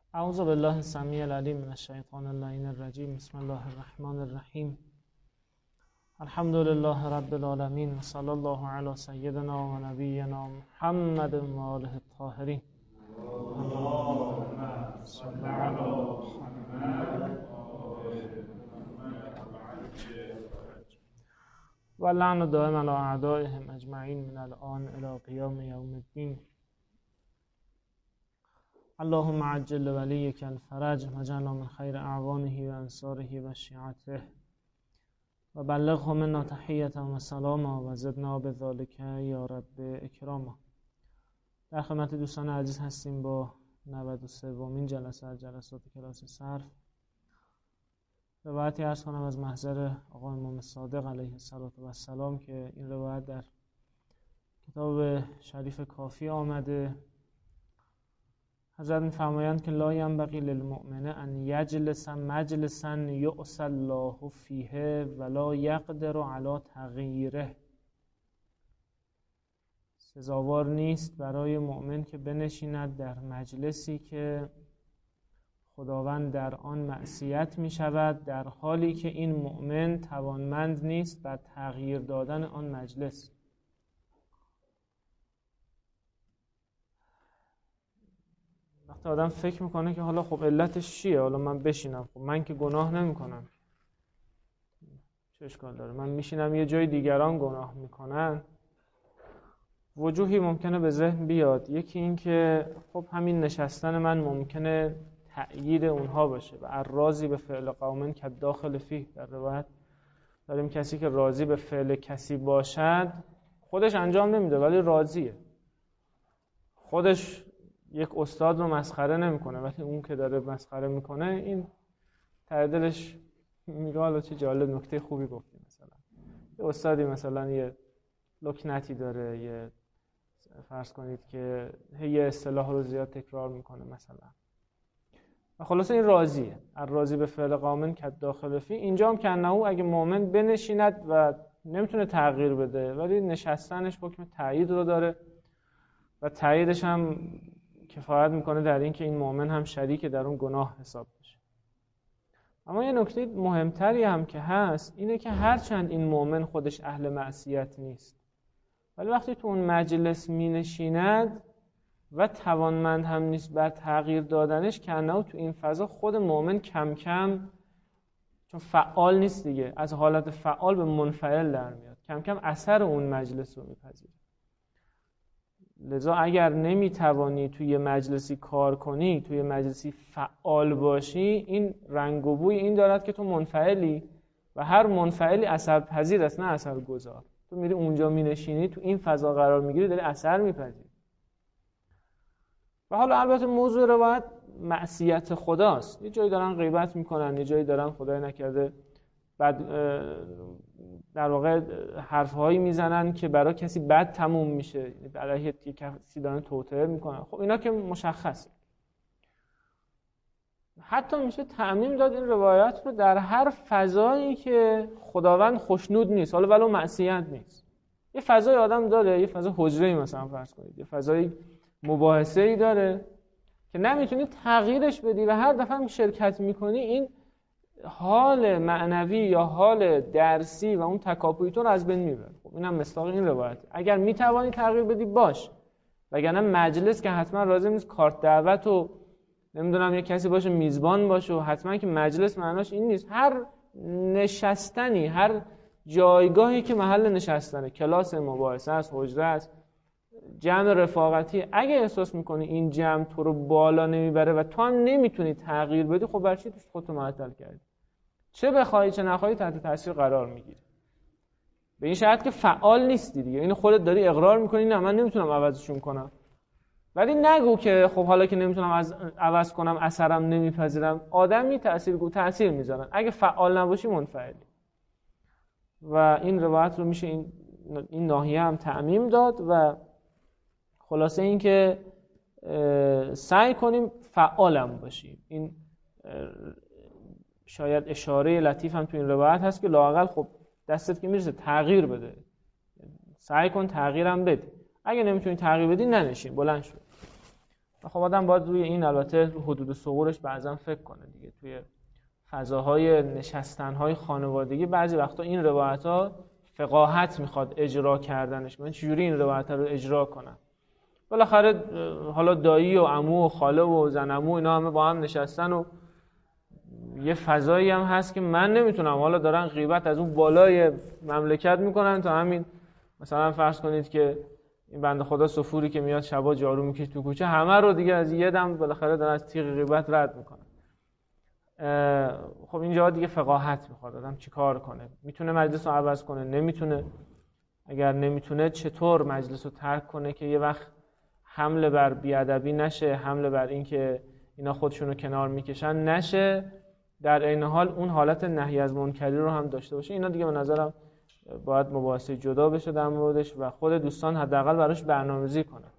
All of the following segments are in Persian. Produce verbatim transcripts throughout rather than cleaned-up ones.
اعوذ بالله السمیع العلیم من الشیطان اللعین الرجیم. بسم الله الرحمن الرحیم. الحمد لله رب العالمین و صلی الله علی سیدنا و نبینا محمد و آله الطاهرین. اللهم صل علی محمد و لعن دائم علی اعدائهم اجمعین من الآن الی قیام یوم الدین. اللهم عجل ولیک الفرج وجعلنا من خیر اعوانه و انصاره و شیعته و بلغه منا تحیة و سلاما و زدنا بذلک یا رب اکراما. در خدمت دوستان عزیز هستیم با نود و سومین جلسه از جلسات کلاس صرف. روایتی عرض کنم از محضر آقا امام صادق علیه السلام که این روایت در کتاب شریف کافی آمده. حضرت می‌فرمایند که لا ینبغی للمؤمن ان یجلس مجلسا یعصی الله فیه ولا یقدر علی تغییره. سزاوار نیست برای مؤمن که بنشیند در مجلسی که خداوند در آن معصیت می شود، در حالی که این مؤمن توانمند نیست بر تغییر دادن آن مجلس. وقتی آدم فکر میکنه که حالا خب علتش چیه، حالا من بشینم، خب من که گناه نمیکنم، چه اشکال داره من میشینم یه جای دیگران گناه میکنن. وجوهی ممکنه به ذهن بیاد. یکی این که خب همین نشستن من ممکنه تأیید اونها باشه و الراضی به فعل قوم کالداخل فیه. در روایت داریم کسی که راضی به فعل کسی باشد خودش انجام نمیده ولی راضیه. خودش یک استاد رو مسخره نمیکنه ولی اون که داره مسخره میکنه این ته دلش میگه حالا چه جالب، نکته خوبی گفتی. مثلا یه استادی مثلا یه لکنتی داره، یه فرض کنید که یه اصطلاح رو زیاد تکرار میکنه مثلا و خلاصه این راضیه. الراضی به فعل قوم کالداخل فیه. اینجا هم که انه اگه مؤمن بنشیند و نمیتونه تغییر بده ولی نشستنش حکم تایید رو داره و تاییدش هم کفایت میکنه در این که این مؤمن هم شریک در اون گناه حساب بشه. اما یه نکته مهمتری هم که هست اینه که هرچند این مؤمن خودش اهل معصیت نیست ولی وقتی تو اون مجلس می نشیند و توانمند هم نیست بر تغییر دادنش، که انه تو این فضا خود مؤمن کم کم، چون فعال نیست دیگه، از حالت فعال به منفعل در میاد، کم کم اثر اون مجلس رو میپذیره. لذا اگر نمیتوانی توی مجلسی کار کنی، توی مجلسی فعال باشی، این رنگ و بوی این دارد که تو منفعلی و هر منفعلی اثر پذیر است نه اثر گذار. تو میری اونجا مینشینی، تو این فضا قرار میگیری، داری اثر میپذیری. و حالا البته موضوع روایت معصیت خداست. یه جایی دارن غیبت میکنن، یه جایی دارن خدای نکرده بعد در واقع حرفهایی میزنن که برای کسی بد تموم میشه، علیه کسی دارن توطئه میکنن. خب اینا که مشخصه. حتی میشه تعمیم داد این روایت رو در هر فضایی که خداوند خوشنود نیست، حالا ولو معصیت نیست. یه فضای آدم داره، یه فضا حجره‌ای مثلا فرض کنید، یه فضای مباحثه‌ای داره که نمیتونی تغییرش بدی و هر دفعه هم شرکت میکنی این حال معنوی یا حال درسی و اون تکاپوی تو رو از بین میبره. خب اینم مصداق این روایت. اگر میتوانی تغییر بدی باش، وگرنه مجلس که حتما لازم نیست کارت دعوت و نمیدونم یه کسی باشه میزبان باشه و حتما که مجلس معناش این نیست. هر نشستنی، هر جایگاهی که محل نشستنه، کلاس مباحثه است، حجره است، جمع رفاقتی، اگه احساس میکنی این جمع تو رو بالا نمیبره و تو هم نمیتونی تغییر بدی، خب برای چی خودتو معطل کردی؟ چه بخوای چه نخوای تحت تاثیر قرار میگیری. به این شرط که فعال نیستی دیگه. اینو خودت داری اقرار میکنی نه من نمیتونم عوضشون کنم. ولی نگو که خب حالا که نمیتونم از عوض کنم اثرم نمیپذیرم. آدمی تاثیرگو تاثیر میذارن. اگه فعال نباشی منفعلی. و این روایت رو میشه این این ناحیه هم تعمیم داد و خلاصه این که سعی کنیم فعالم باشیم. این شاید اشاره لطیف هم تو این روایت هست که لااقل خب دستت که میرسه تغییر بده، سعی کن تغییرم بده. اگه نمیتونی تغییر بدی ننشین، بلند شو. خب آدم باید روی این البته رو حدود ثغورش بعضا فکر کنه دیگه. توی فضاهای نشستن‌های خانوادگی بعضی وقتا این روایت‌ها فقاهت میخواد اجرا کردنش. من چجوری این روایت رو اجرا کنم؟ بالاخره حالا دایی و عمو و خاله و زن عمو اینا همه با هم نشستن و یه فضایی هم هست که من نمیتونم، حالا دارن غیبت از اون بالای مملکت میکنن تا همین مثلا فرض کنید که این بنده خدا صفوری که میاد شبا جارو میکشه تو کوچه، همه رو دیگه از یه دم بالاخره دارن از تیغ غیبت رد میکنن. خب اینجا دیگه فقاهت میخواد آدم چیکار کنه. میتونه مجلس رو عوض کنه، نمیتونه. اگر نمیتونه چطور مجلس رو ترک کنه که یه وقت حمله بر بیادبی نشه، حمله بر این که اینا خودشونو کنار میکشن نشه، در عین حال اون حالت نهی از منکری رو هم داشته باشه. اینا دیگه به نظرم باید مباحثه جدا بشه در موردش و خود دوستان حداقل براش برنامه‌ریزی کنن.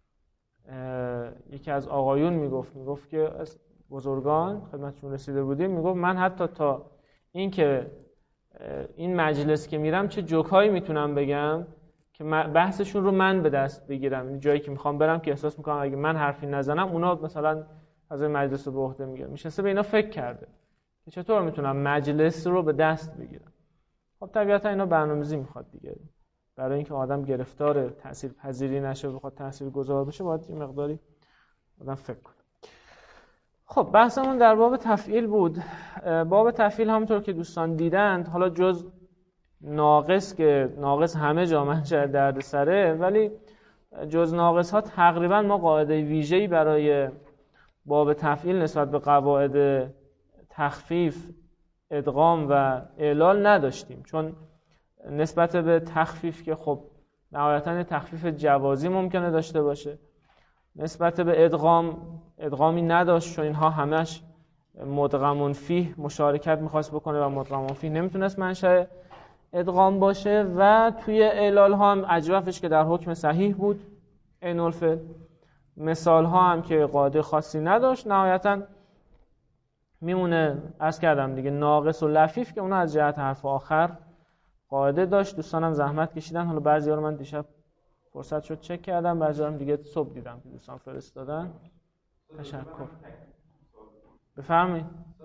یکی از آقایون میگفت میگفت که از بزرگان خدمتشون رسیده بودیم، میگفت من حتی تا این که این مجلس که میرم چه جوکایی میتونم بگم که بحثشون رو من به دست بگیرم. این جایی که میخوام برم که احساس میکنم اگه من حرفی نزنم اونا مثلا از مجلس رو به عهده میگیرن. میشسته به اینا فکر کرده که چطور میتونم مجلس رو به دست بگیرم. خب طبیعتا اینا برنامه‌ریزی میخواد دیگه. برای اینکه آدم گرفتار تاثیر پذیری نشه و بخواد تاثیرگذار بشه باید این مقداری آدم فکر کنه. خب بحثمون در باب تفعیل بود. باب تفعیل همونطور که دوستان دیدند، حالا جز ناقص که ناقص همه جا منشأ دردسره، ولی جز ناقص ها تقریبا ما قاعده ویژه‌ای برای باب تفعیل نسبت به قواعد تخفیف، ادغام و اعلال نداشتیم. چون نسبت به تخفیف که خب نهایتاً تخفیف جوازی ممکنه داشته باشه، نسبت به ادغام ادغامی نداشت چون اینها همش مدغمون فیه مشارکت میخواست بکنه و مدغمون فیه نمیتونست منشأ ادغام باشه. و توی اعلال ها هم اجوفش که در حکم صحیح بود عین الفعل، مثال ها هم که قاعده خاصی نداشت، نهایتاً میمونه عرض کردم دیگه ناقص و لفیف که اونا از جهت حرف آخر قاعده داشت. دوستانم زحمت کشیدن، حالا بعضی‌ها رو من دیشب فرصت شد چک کردم، بعضی‌ها هم دیگه صبح دیدم که دوستان فرستادن. تشکر. بفرمایید.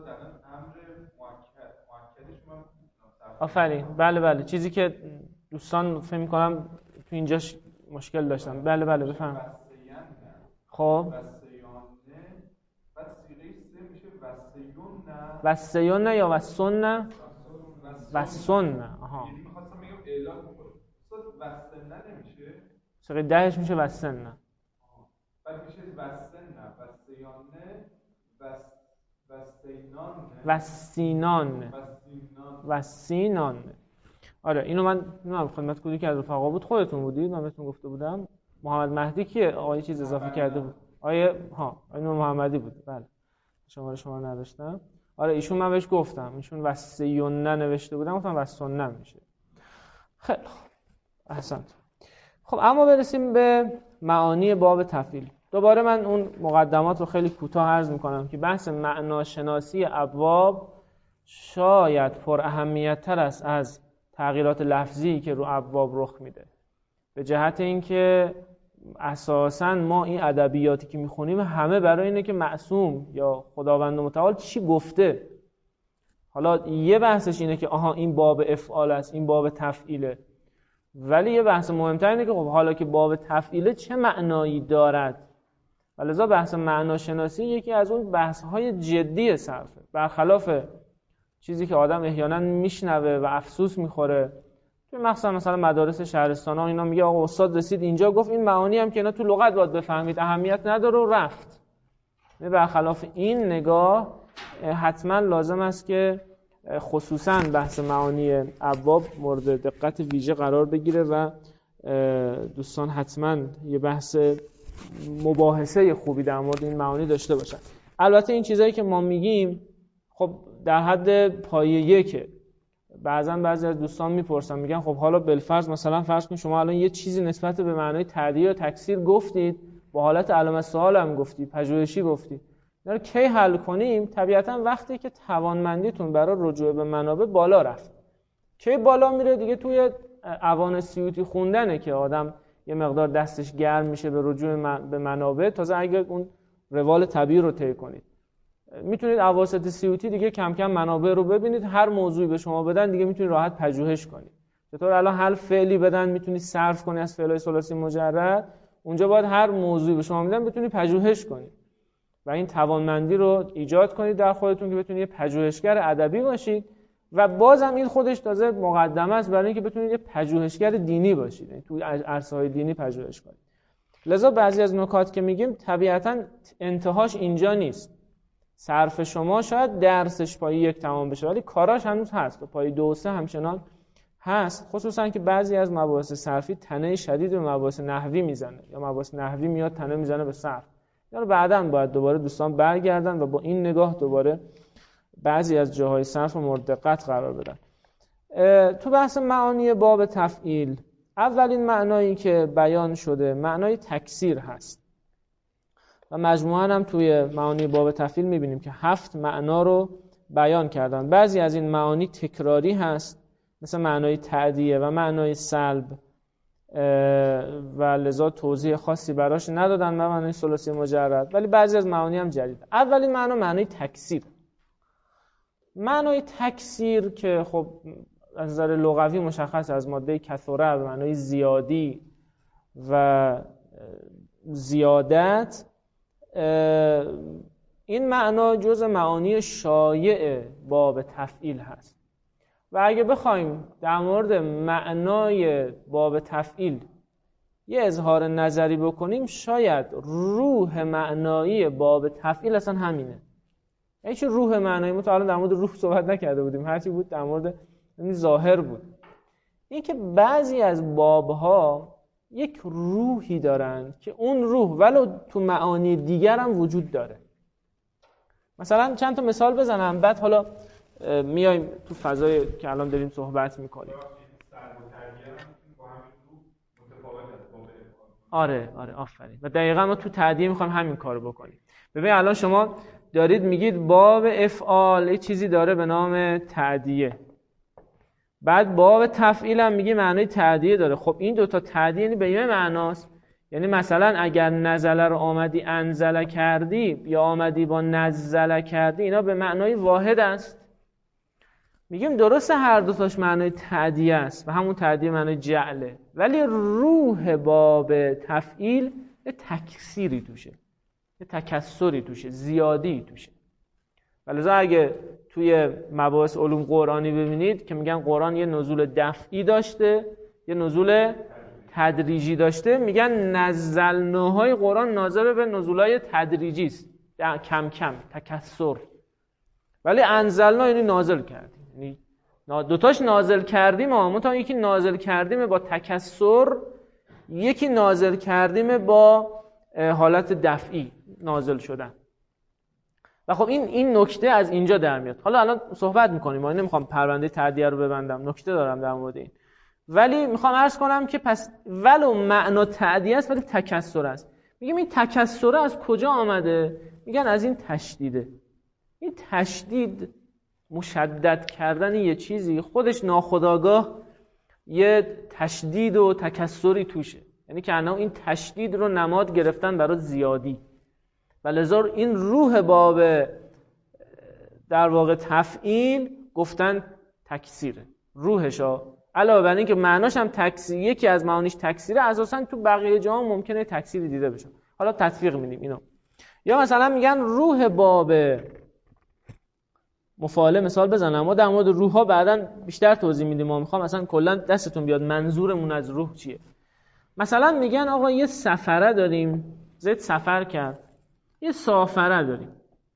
آفرین. بله بله، چیزی که دوستان فکر می‌کنم تو اینجاش مشکل داشتن. بله بله بفرمایید. خب وسیون یا وسن وسن. آها یعنی می‌خواستم بگم اعلال می‌کنه. صد وسن نمیشه؟ سقی دهش میشه وسن. بعد میشه وسن وسیانه وس وسینان وسینان وسینان. آره اینو من نمیدونم خدمت کدی که از رفقا بود، خودتون بودید؟ من بهتون گفته بودم محمد مهدی کیه؟ آقای چیز اضافه کرده بود. آیه ها آیه نور محمدی بود. بله شماره شما نداشتم. آره ایشون من بهش گفتم، ایشون وسیون نوشته بودم، گفتم وسن میشه. خیلی خوب احسنت. خب اما برسیم به معانی باب تفعیل. دوباره من اون مقدمات رو خیلی کوتاه عرض میکنم که بحث معناشناسی ابواب شاید پر اهمیت تر است از تغییرات لفظی که رو ابواب رخ میده، به جهت اینکه اساساً ما این ادبیاتی که میخونیم همه برای اینه که معصوم یا خداوند متعال چی گفته. حالا یه بحثش اینه که آها این باب افعال است، این باب تفعیله، ولی یه بحث مهمتر اینه که خب حالا که باب تفعیله چه معنایی دارد. ولذا بحث معناشناسی یکی از اون بحث‌های جدی صرفه، برخلاف چیزی که آدم احیانا میشنوه و افسوس میخوره توی مخصوصا مثلا مدارس شهرستان‌ها. اینا میگه آقا استاد رسید اینجا گفت این معانی هم که اینا تو لغت باید بفهمید، اهمیت نداره و رفت. برخلاف این نگاه حتما لازم است که خصوصا بحث معانی ابواب مورد دقت ویژه قرار بگیره و دوستان حتما یه بحث مباحثه خوبی در مورد این معانی داشته باشن. البته این چیزایی که ما میگیم خب در حد پایه یکه. بعضا بعضی از دوستان میپرسن میگن خب حالا بالفرض مثلا فرض کن شما الان یه چیزی نسبت به معنای تعدیه یا تکثیر گفتید، با حالت علامت سوال هم گفتید، پژوهشی گفتید، اینا رو کی حل کنیم؟ طبیعتا وقتی که توانمندیتون برای رجوع به منابع بالا رفت. کی بالا میره؟ دیگه توی اوان سیوطی خوندنه که آدم یه مقدار دستش گرم میشه به رجوع من به منابع، تازه اگر اون روال طبیعی رو طی کنید میتونید اواسط سی او تی دیگه کم کم منابع رو ببینید، هر موضوعی به شما بدن دیگه میتونید راحت پژوهش کنید. چطور الان حل فعلی بدن میتونید صرف کنید از فعلای ثلاثی مجرد، اونجا باید هر موضوعی به شما میدن بتونید پژوهش کنید و این توانمندی رو ایجاد کنید در خودتون که بتونید یه پژوهشگر ادبی باشید و بازم این خودش تازه مقدمه است برای اینکه بتونید یه پژوهشگر دینی باشید، یعنی توی عرصه‌های دینی پژوهش کنید. لذا بعضی از نکات که میگیم طبیعتاً انتهاش اینجا نیست. صرف شما شاید درسش پای یک تمام بشه ولی کاراش هنوز هست و پای دو و سه همچنان هست، خصوصا که بعضی از مباحث صرفی تنه شدید به مباحث نحوی میزنه یا مباحث نحوی میاد تنه میزنه به صرف. یعنی بعداً باید دوباره دوستان برگردن و با این نگاه دوباره بعضی از جاهای صرف مورد دقت قرار بدن. تو بحث معانی باب تفعیل اولین معنایی که بیان شده معنای تکثیر هست و مجموعاً هم توی معانی باب تفعیل میبینیم که هفت معنا رو بیان کردن. بعضی از این معانی تکراری هست مثل معنای تعدیه و معنای سلب و لذا توضیح خاصی براش ندادن و معنای ثلاثی مجرد، ولی بعضی از معانی هم جدید. اولین معنا معنای تکثیر. معنای تکثیر که خب از نظر لغوی مشخص از ماده کثره به معنای زیادی و زیادت، این معنا جز معانی شایع باب تفعیل هست و اگه بخوایم در مورد معنای باب تفعیل یه اظهار نظری بکنیم شاید روح معنایی باب تفعیل اصلا همینه. یعنی چه روح معنایی؟ ما تا الان در مورد روح صحبت نکرده بودیم، هرچی بود در مورد یعنی ظاهر بود. این که بعضی از بابها یک روحی دارن که اون روح ولو تو معانی دیگر هم وجود داره. مثلا چند تا مثال بزنم بعد حالا میایم تو فضای که الان داریم صحبت میکنیم. آره آره آفرین. و دقیقاً ما تو تعدیه میخوایم همین کارو بکنیم. ببین الان شما دارید میگید باب افعال یه چیزی داره به نام تعدیه، بعد باب تفعیل هم میگه معنای تعدیه داره. خب این دوتا تعدیه یعنی به یه معناست. یعنی مثلا اگر نزله رو آمدی انزله کردی یا آمدی با نزله کردی، اینا به معنای واحد است. میگیم درسته هر دوتاش معنای تعدیه است و همون تعدیه معنای جعله، ولی روح باب تفعیل یه تکثیری توشه، یه تکثری توشه، زیادی توشه. ولذا اگه توی مباحث علوم قرآنی ببینید که میگن قرآن یه نزول دفعی داشته یه نزول تدریجی داشته، میگن نزلناهای قرآن ناظر به نزولای تدریجی است، کم کم تکثر، ولی انزلنا یعنی نازل کردیم، یعنی دوتاش نازل کردیم. اما تا یکی نازل کردیم با تکثر، یکی نازل کردیم با حالت دفعی نازل شدن. و خب این این نکته از اینجا در میاد. حالا الان صحبت میکنیم، من نمیخوام پرونده تعدیه رو ببندم، نکته دارم در مورد این، ولی میخوام عرض کنم که پس ولو معنا تعدیه است ولی تکثر است. میگم این تکثر از کجا آمده؟ میگن از این تشدیده. این تشدید، مشدد کردن یه چیزی، خودش ناخودآگاه یه تشدید و تکثری توشه، یعنی که انا این تشدید رو نماد گرفتن برای زیادی و لذا این روح باب در واقع تفعیل گفتن تکثیره، روحشا علاوه بر این که معناش هم تکثیر، یکی از معانیش تکثیره، اساسا تو بقیه جاها ممکنه تکثیری دیده بشه. حالا تطبیق میدیم اینو. یا مثلا میگن روح باب مفاعله مثال بزنم، ما در مورد روح ها بعداً بیشتر توضیح میدیم، ما میخوام مثلا کلا دستتون بیاد منظورمون از روح چیه. مثلا میگن آقا یه سفره داریم، زید سفر کرد، یه سافره داریم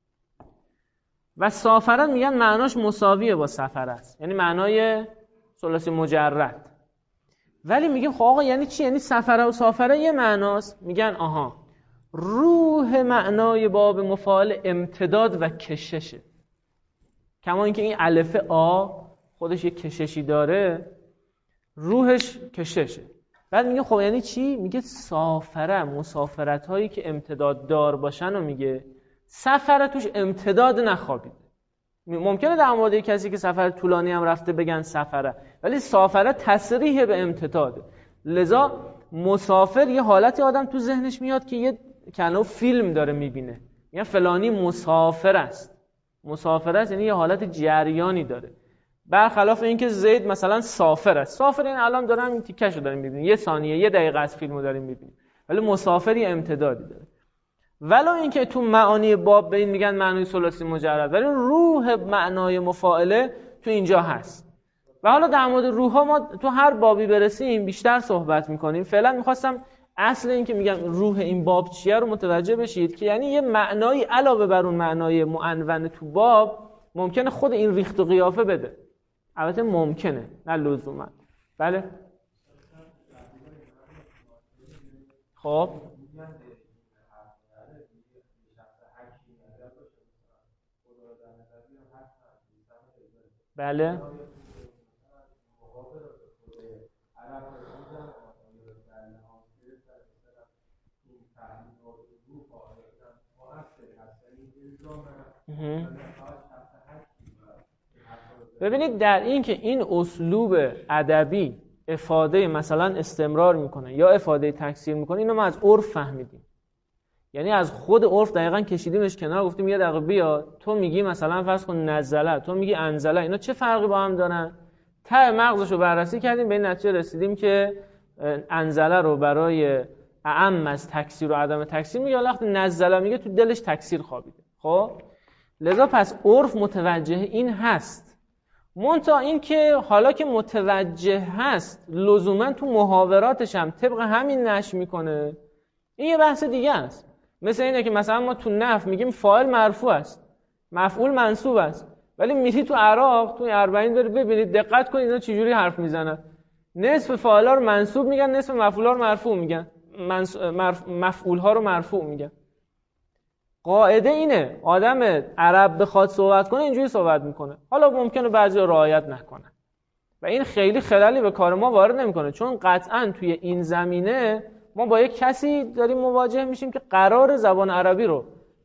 و سافره میگن معناش مساویه با سفره است، یعنی معنای ثلاثی مجرد. ولی میگیم خب آقا یعنی چی؟ یعنی سفره و سافره یه معناست. میگن آها روح معنای باب مفاعل امتداد و کششه، کما اینکه این الف آ خودش یه کششی داره، روحش کششه. بعد میگه خب یعنی چی؟ میگه سافره مسافرت هایی که امتداد دار باشن و میگه سفره توش امتداد نخوابید. ممکنه در مورد کسی که سفر طولانی هم رفته بگن سفره، ولی سافره تصریح به امتداده. لذا مسافر یه حالتی آدم تو ذهنش میاد که یه کنو فیلم داره میبینه، یعنی فلانی مسافر است. مسافر است یعنی یه حالت جریانی داره، برخلاف اینکه زید مثلا سافر است. سافر این الان دارم این تیکشو داریم میبینیم، یه ثانیه یه دقیقه از فیلمو داریم میبینیم، ولی مسافر یه امتدادی داره. ولو اینکه تو معانی باب به این میگن معنی ثلاثی مجرد، ولی روح معنای مفاعله تو اینجا هست. و حالا در مورد روح ها ما تو هر بابی برسیم بیشتر صحبت میکنیم. فعلا میخواستم اصل این که میگم روح این باب چیه رو متوجه بشید که یعنی یه معنایی علاوه بر اون معنای معنون تو باب ممکنه خود این ریخت و قیافه بده. البته ممکنه، نه لزوما. بله خب بله ببینید در این که این اسلوب ادبی افاده مثلا استمرار میکنه یا افاده تکثیر میکنه، اینو ما از عرف فهمیدیم. یعنی از خود عرف دقیقاً کشیدیمش کنار، گفتیم یه دقیقه بیا تو میگی مثلا فرض کن نزله، تو میگی انزله، اینا چه فرقی با هم دارن؟ ته مغزشو بررسی کردیم، به این نتیجه رسیدیم که انزله رو برای اعم از تکثیر و عدم تکثیر میگه، وقتی نزله میگه تو دلش تکثیر خوابیده. خب لذا پس عرف متوجه این هست. منتها این که حالا که متوجه هست لزوما تو محاوراتش هم طبق همین نشر میکنه، این یه بحث دیگه است. مثل اینه که مثلا ما تو نحو میگیم فاعل مرفوع است، مفعول منصوب است، ولی میری تو عراق تو اربعین داره ببینید، دقت کنید اینا چجوری حرف میزنن. نصف فاعلا رو منصوب میگن، نصف مفعولا رو مرفوع میگن، مرف... مفعولها رو مرفوع میگن. قاعده اینه آدم عرب بخواد صحبت کنه اینجوری صحبت میکنه. حالا ممکنه بعضی رعایت نکنن و این خیلی خلالی به کار ما وارد نمیکنه، چون قطعاً توی این زمینه ما با یک کسی داریم مواجه میشیم که قرار زبان عربی رو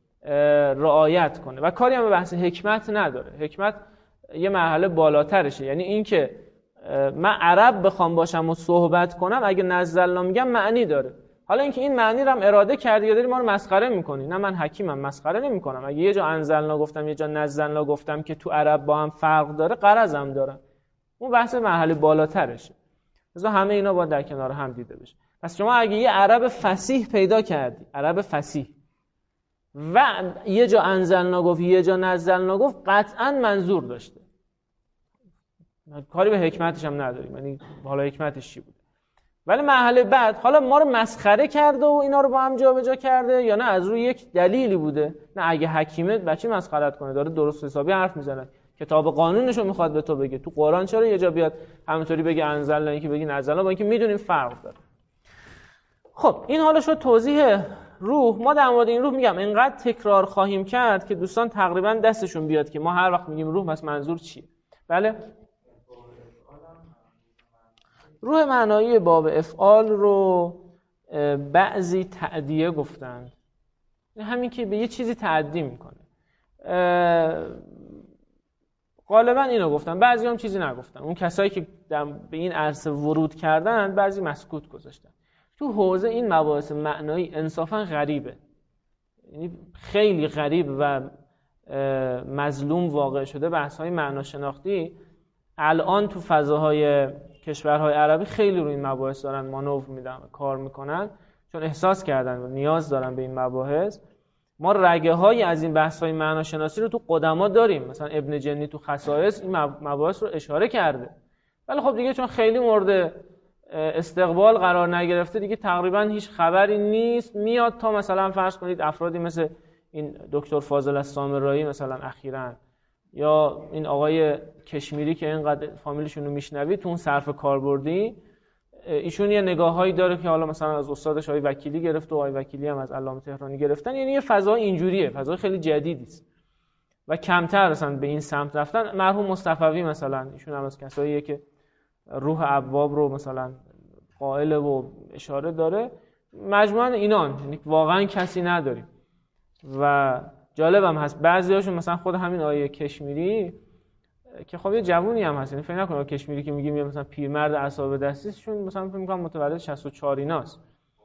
رعایت کنه و کاری هم به بحث حکمت نداره. حکمت یه مرحله بالاترشه، یعنی این که من عرب بخوام باشم و صحبت کنم اگه نزلنا میگم معنی داره. حالا اینکه این معنی رو هم اراده کردی یا داری ما رو مسخره میکنی، نه من حکیمم مسخره نمیکنم. اگه یه جا انزلنا گفتم یه جا نزلنا گفتم که تو عرب با هم فرق داره، غرضم دارم. اون بحث مرحله بالاترشه. لذا همه اینا باید در کنار هم دیده بشه. پس شما اگه یه عرب فصیح پیدا کردی، عرب فصیح، و یه جا انزلنا گفت یه جا نزلنا گفت، قطعاً منظور داشته. کاری به حکمتش هم نداریم، یعنی حالا حکمتش چی بود. ولی مرحله بعد حالا ما رو مسخره کرده و اینا رو با هم جابجا کرده، یا نه از روی یک دلیلی بوده. نه اگه حکیمه بچه مسخره‌ت کنه، داره درست حسابی حرف میزنه، کتاب قانونش رو میخواد به تو بگه. تو قرآن چرا یه جا بیاد همینطوری بگه انزلنا، اینکه بگی نزلنا، با اینکه میدونیم فرق داره. خب این حالا شد توضیح روح. ما در مورد این روح میگم اینقدر تکرار خواهیم کرد که دوستان تقریبا دستشون بیاد که ما هر وقت میگیم روح بس منظور چیه. بله روح معنایی باب افعال رو بعضی تعدیه گفتن، همین که به یه چیزی تعدی میکنه. غالبا اینو گفتن، بعضی هم چیزی نگفتن. اون کسایی که به این عرصه ورود کردن بعضی مسکوت گذاشتن. تو حوزه این مباحث معنایی انصافا غریبه، یعنی خیلی غریب و مظلوم واقع شده. بحث‌های معناشناختی الان تو فضاهای کشورهای عربی خیلی روی این مباحث دارن مانور میدن و کار میکنن، چون احساس کردن و نیاز دارن به این مباحث. ما رگه های از این بحث های معناشناسی رو تو قدما داریم، مثلا ابن جنی تو خصائص این مباحث رو اشاره کرده، ولی خب دیگه چون خیلی مورد استقبال قرار نگرفته دیگه تقریبا هیچ خبری نیست. میاد تا مثلا فرض کنید افرادی مثل این دکتر فاضل السامرایی مثلا اخیراً، یا این آقای کشمیری که اینقدر فامیلشون رو میشنوید تو اون صرف کاربردی، ایشون یه نگاهایی داره که حالا مثلا از استادش آقای وکیلی گرفت و آقای وکیلی هم از علامه تهرانی گرفتن. یعنی یه فضا اینجوریه، فضا خیلی جدیدی است و کمتر مثلا به این سمت رفتن. مرحوم مصطفوی مثلا ایشون هم از کساییه که روح ابواب رو مثلا قائل و اشاره داره. مجموعاً اینان، یعنی واقعا کسی نداریم. و جالبم هست بعضیاشون مثلا خود همین آیه کشمیری که خب یه جوونی هم هست، یعنی فکر نکنم کشمیری که میگیم مثلا پیرمرد اعصاب دستیشون مثلا فکر می‌کنم متولد شصت و چهار ایناست.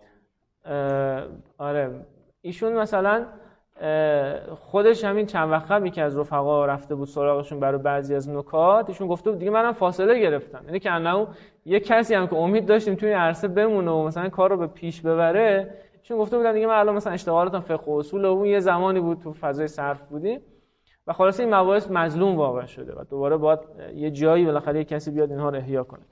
آره ایشون مثلا خودش همین چند وقت قبل که از رفقا رفته بود سراغشون برای بعضی از نکات، ایشون گفته بود دیگه منم فاصله گرفتم، یعنی که انه یه کسی هم که امید داشتیم توی عرصه بمونه و مثلا کار رو به پیش ببره، ایشون گفته بودن دیگه من الان مثلا اشتغالاتم فقه و اصول و اون یه زمانی بود تو فضای صرف بودیم و خلاص این مباحث مظلوم واقع شده و دوباره باید یه جایی بالاخره یه کسی بیاد اینها رو احیا کنه.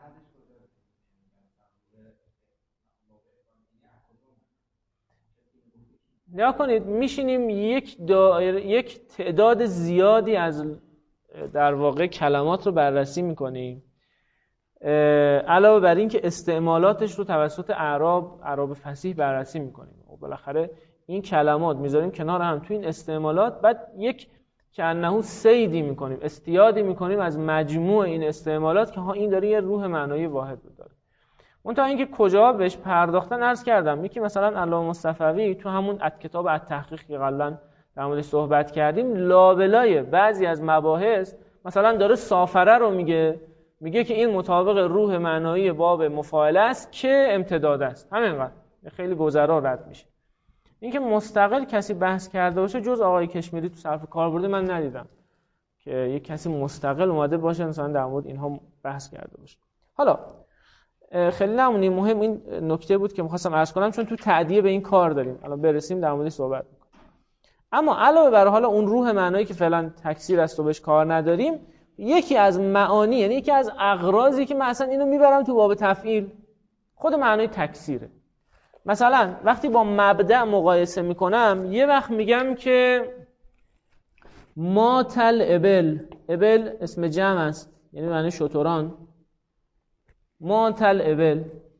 نگاه کنید میشینیم یک دایره یک تعداد زیادی از در واقع کلمات رو بررسی میکنیم، علاوه بر این که استعمالاتش رو توسط اعراب اعراب فصیح بررسی میکنیم و بالاخره این کلمات میذاریم کنار هم تو این استعمالات، بعد یک که انه صیدی میکنیم، استیادی میکنیم از مجموع این استعمالات که ها این داره یه روح معنایی واحد رو داره. اون تا اینکه کجا بهش پرداختن عرض کردم، یکی مثلا علامه مصطفوی تو همون کتاب التحقیق که قبلا در موردش صحبت کردیم لابلای بعضی از مباحث مثلا داره سافره رو میگه، میگه که این مطابق روح معنایی باب مفاعله است که امتداد است، همینقدر خیلی گذرا رد میشه. اینکه مستقل کسی بحث کرده باشه جز آقای کشمیری تو صرف کاربرد من ندیدم که یک کسی مستقل اومده باشه مثلا در مورد اینها بحث کرده باشه. حالا خیلی نمونیم، مهم این نکته بود که می‌خواستم عرض کنم چون تو تعدیه به این کار داریم، الان برسیم در موردش صحبت می‌کنیم. اما علاوه بر حالا اون روح معنایی که فعلا تکثیر است و بهش کار نداریم، یکی از معانی یعنی یکی از اغراضی که من اصلا اینو میبرم تو باب تفعیل خود معنای تکثیره. مثلا وقتی با مبدأ مقایسه میکنم یه وقت میگم که ماتل ابل، ابل اسم جمع است یعنی معنی شتران، ماتل ابل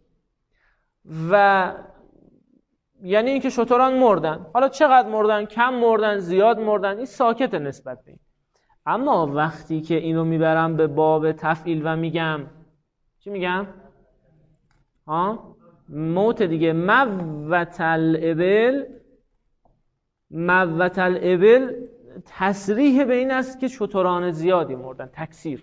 و یعنی اینکه شتران مردن. حالا چقدر مردن؟ کم مردن، زیاد مردن، این ساکت نسبت به این. اما وقتی که اینو میبرم به باب تفعیل و میگم چی میگم؟ ها؟ موت دیگه، موت الابل، موت الابل تصریح به این است که شتران زیادی مردن، تکثیر.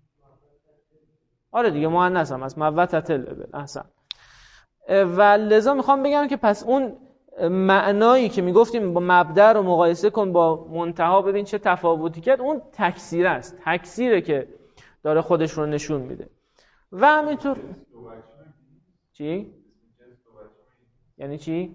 آره دیگه مؤنث هم است، موتت الابل. احسن. و لذا میخوام بگم که پس اون معنایی که میگفتیم با مبدأ رو مقایسه کن با منتها ببین چه تفاوتی کرد، اون تکثیر است، تکثیره که داره خودش رو نشون میده. و همینطور چی؟ یعنی چی؟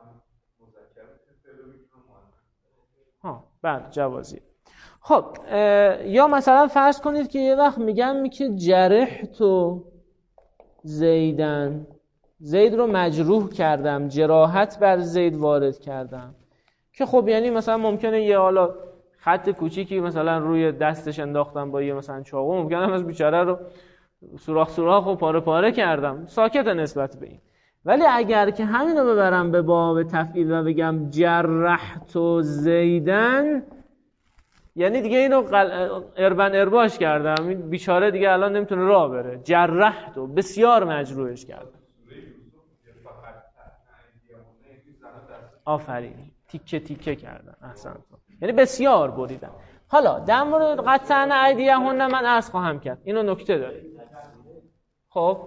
ها بعد جوازی. خب یا مثلا فرض کنید که یه وقت میگم که جرحت و زیدن، زید رو مجروح کردم، جراحت بر زید وارد کردم، که خب یعنی مثلا ممکنه یه حالا خط کوچیکی مثلا روی دستش انداختم با یه مثلا چاقو، ممکنه از بیچاره رو سوراخ سوراخ و پاره پاره کردم، ساکت نسبت به این. ولی اگر که همین رو ببرم به باب تفعیل و بگم جرحت و زیدن، یعنی دیگه اینو قل... اربن ارباش کردم، این بیچاره دیگه الان نمیتونه راه بره، جرحت و بسیار مجروحش کردم. آفرین، تیکه تیکه کردن. احسن. یعنی بسیار بریدن. حالا در مورد قطعا ایدیهن من عرض خواهم کرد، اینو نکته داره. خب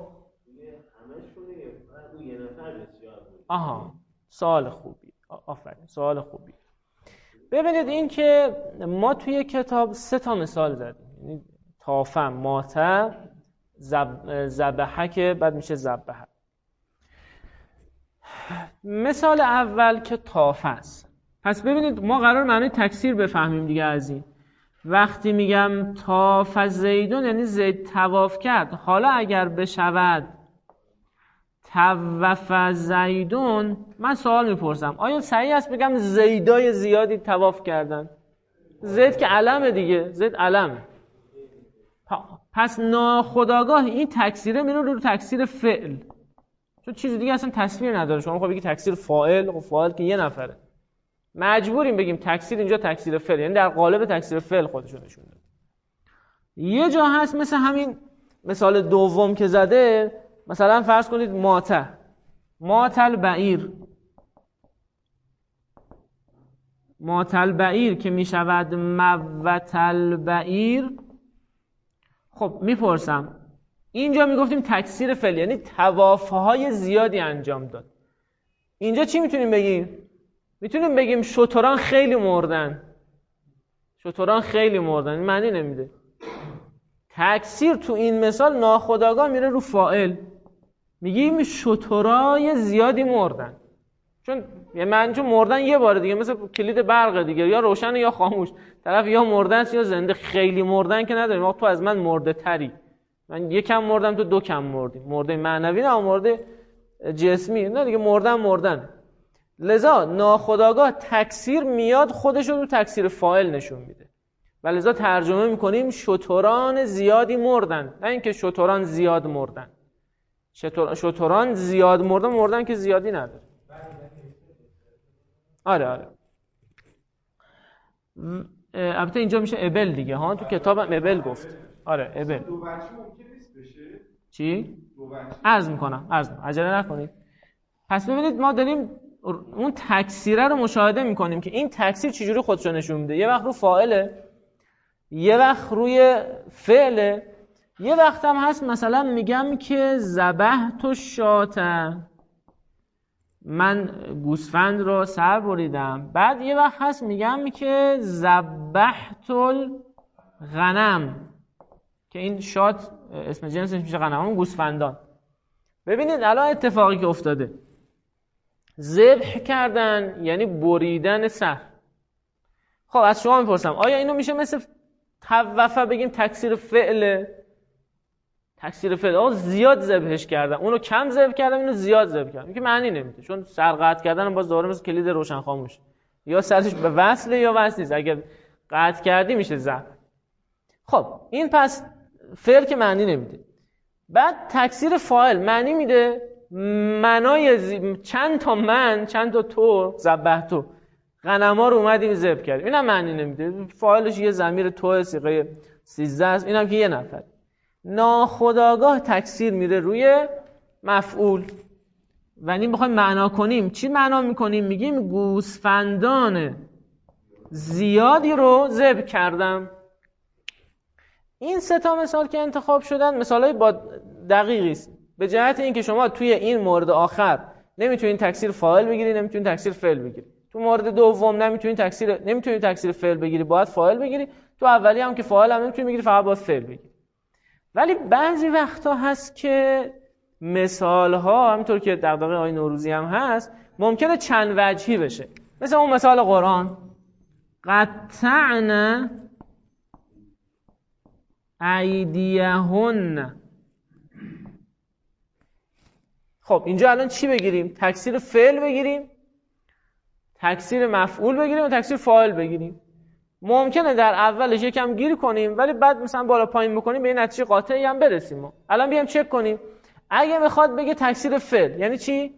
آها سوال خوبی، آفرین سوال خوبی. ببینید این که ما توی کتاب سه تا مثال زدیم، یعنی تافم، ماته، زب... زبحه که بعد میشه زبحه. مثال اول که تاف است. پس ببینید ما قرار معنی تکثیر بفهمیم دیگه از این. وقتی میگم تاف زیدون یعنی زید طواف کرد. حالا اگر بشود طواف زیدون، من سوال میپرسم آیا صحیح است بگم زیدای زیادی طواف کردن؟ زید که علمه دیگه، زید علمه. پس ناخودآگاه این تکثیره میره رو تکثیر فعل، چون چیز دیگه اصلا تصویر نداره. شما خب بگید تکثیر فاعل، و فاعل که یه نفره، مجبوریم بگیم تکثیر اینجا تکثیر فعل، یعنی در قالب تکثیر فعل خودشو نشون داده. یه جا هست مثل همین مثال دوم که زده، مثلا فرض کنید ماته، ماتل بعیر، ماتل بعیر که میشود موتل بعیر، خب میپرسم اینجا میگفتیم تکثیر فعل یعنی توافهای زیادی انجام داد. اینجا چی میتونیم بگیم؟ میتونیم بگیم شتران خیلی مردن. شتران خیلی مردن. این معنی نمیده. تکثیر تو این مثال ناخودآگاه میره رو فاعل. میگیم شترای زیادی مردن. چون یه معنی چون مردن یه بار دیگه مثل کلید برق دیگه، یا روشن یا خاموش. طرف یا مردن است یا زنده. خیلی مردن که نداریم. آخه تو از من مرده تری. من یک کم مردم تو دو کم مردی. مرده معنوی نه مرده جسمی. نه دیگه مردن مردن. لذا ناخودآگاه تکثیر میاد خودش رو تکثیر فاعل نشون میده. و لذا ترجمه میکنیم شتران زیادی مردن، نه اینکه شتران زیاد مردن. شتران زیاد مردن مردن که زیادی نداره. آره آره. البته اینجا میشه ابل دیگه ها، تو کتابم ابل گفت. آره ابل. دو بچه ممکن نیست بشه؟ چی؟ دو بچه. عرض میکنم عرض عجله نکنید. پس ببینید ما داریم اون تکثیره رو مشاهده میکنیم که این تکثیر چجوری خودش رو نشون میده. یه وقت رو فاعله، یه وقت روی فعله، یه وقت هم هست مثلا میگم که ذبحت الشاة، من گوسفند رو سر بریدم. بعد یه وقت هست میگم که ذبحت الغنم، که این شات اسم جنسش میشه غنم، اون گوسفندان. ببینید الان اتفاقی که افتاده، ذبح کردن یعنی بریدن سر. خب از شما میپرسم آیا اینو میشه مثل توفه بگیم تکثیر فعله؟ تکثیر فعل آقا زیاد ذبحش کردم، اونو کم ذبح کردم، اینو زیاد ذبح کردم. این که معنی نمیده، چون سر قطع کردن باز دوباره مثل کلید روشن خاموش، یا سرش به وصله یا وصل نیست. اگه قطع کردی میشه ذبح. خب این پس فعل که معنی نمیده. بعد تکثیر فاعل معنی میده. منای زی... چند تا من، چند تا تو، ذبحتو، غنما رو اومدیم ذبح کردیم، اینم معنی نمیده. فاعلش یه ضمیر تو صیغه سیزده است، اینم که یه نفر. ناخودآگاه تکثیر میره روی مفعول. و این بخوایم معنا کنیم چی معنا میکنیم؟ میگیم گوسفندان زیادی رو ذبح کردم. این سه تا مثال که انتخاب شدن مثالای با دقیقی است، به جهت اینکه شما توی این مورد آخر نمیتونین تکثیر فاعل بگیری، نمیتونین تکثیر فعل بگیری. تو مورد دوم نمیتونین تکثیر نمیتونین تکثیر فعل بگیری، باید فاعل بگیری. تو اولی هم که فاعل هم نمیتونی بگیری، فقط باید فعل بگیری. ولی بعضی وقتا هست که مثال ها همینطور که دغدغه آقای نوروزی هم هست ممکنه چند وجهی بشه. مثل اون مثال قرآن قطعنا ایدیهن. خب اینجا الان چی بگیریم؟ تکثیر فعل بگیریم، تکثیر مفعول بگیریم و تکثیر فاعل بگیریم. ممکنه در اولش یکم گیر کنیم ولی بعد مثلا بالا پایین بکنیم به این نتیجه قاطعی هم برسیم. ما الان بیام چک کنیم. اگه بخواد بگه تکثیر فعل یعنی چی؟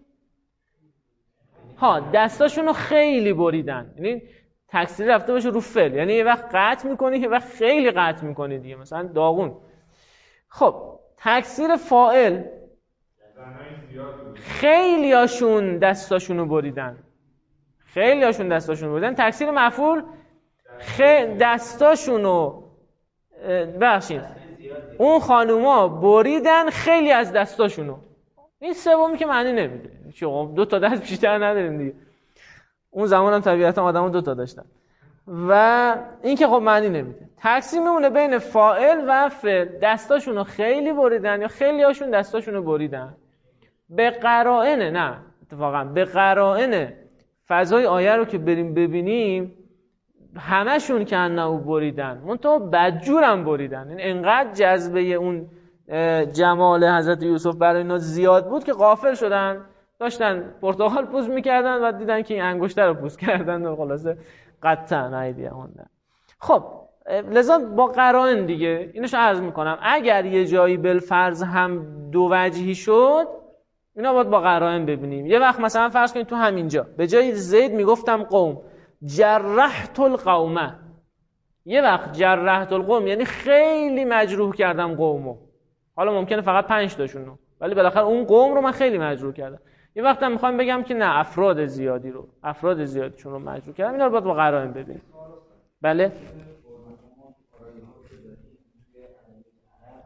ها دستاشون رو خیلی بریدن، یعنی تکثیر رفته باشه رو فعل، یعنی یه وقت قطع میکنی یه وقت خیلی قطع میکنی دیگه، مثلا داغون. خب تکثیر فاعل خیلی هاشون دستاشون رو بریدن، خیلی هاشون دستاشون رو بریدن. تکثیر مفعول خیلی دستاشون رو بخشید اون خانوما بریدن خیلی از دستاشونو. این سومی که معنی نمیده، چون دو تا دست بیشتر نداریم دیگه. اون زمان هم طبیعتا آدمو دو تا داشتن و این که خب معنی نمیده. تکثیر میمونه بین فاعل و فعل. دستاشونو خیلی بریدن یا خیلی هاشون دستاشونو بریدن. به قرائن نه اتفاقا به قرائن فضای آیه رو که بریم ببینیم همشون که انهو بریدن، منتها بدجورم بریدن. این انقدر جذبه اون جمال حضرت یوسف برای اینا زیاد بود که غافل شدن، داشتن پرتقال پوست میکردن و دیدن که این انگشتر رو پوست کردن و خلاصه قطعا ایدیهن. خب لذا با قرائن دیگه اینوش عرض میکنم اگر یه جایی بالفرض هم دو وجهی شد اینا باید با قرائن ببینیم. یه وقت مثلا فرض کنید تو همینجا به جای زید میگفتم قوم جرحت القومه، یه وقت جرحت القوم یعنی خیلی مجروح کردم قومو، حالا ممکنه فقط پنج تاشونو ولی بالاخره اون قوم رو من خیلی مجروح کردم. یه وقت هم میخوام بگم که نه افراد زیادی رو افراد زیادیشون رو مجروح کردم. اینا رو باید با قرائن ببینیم. بله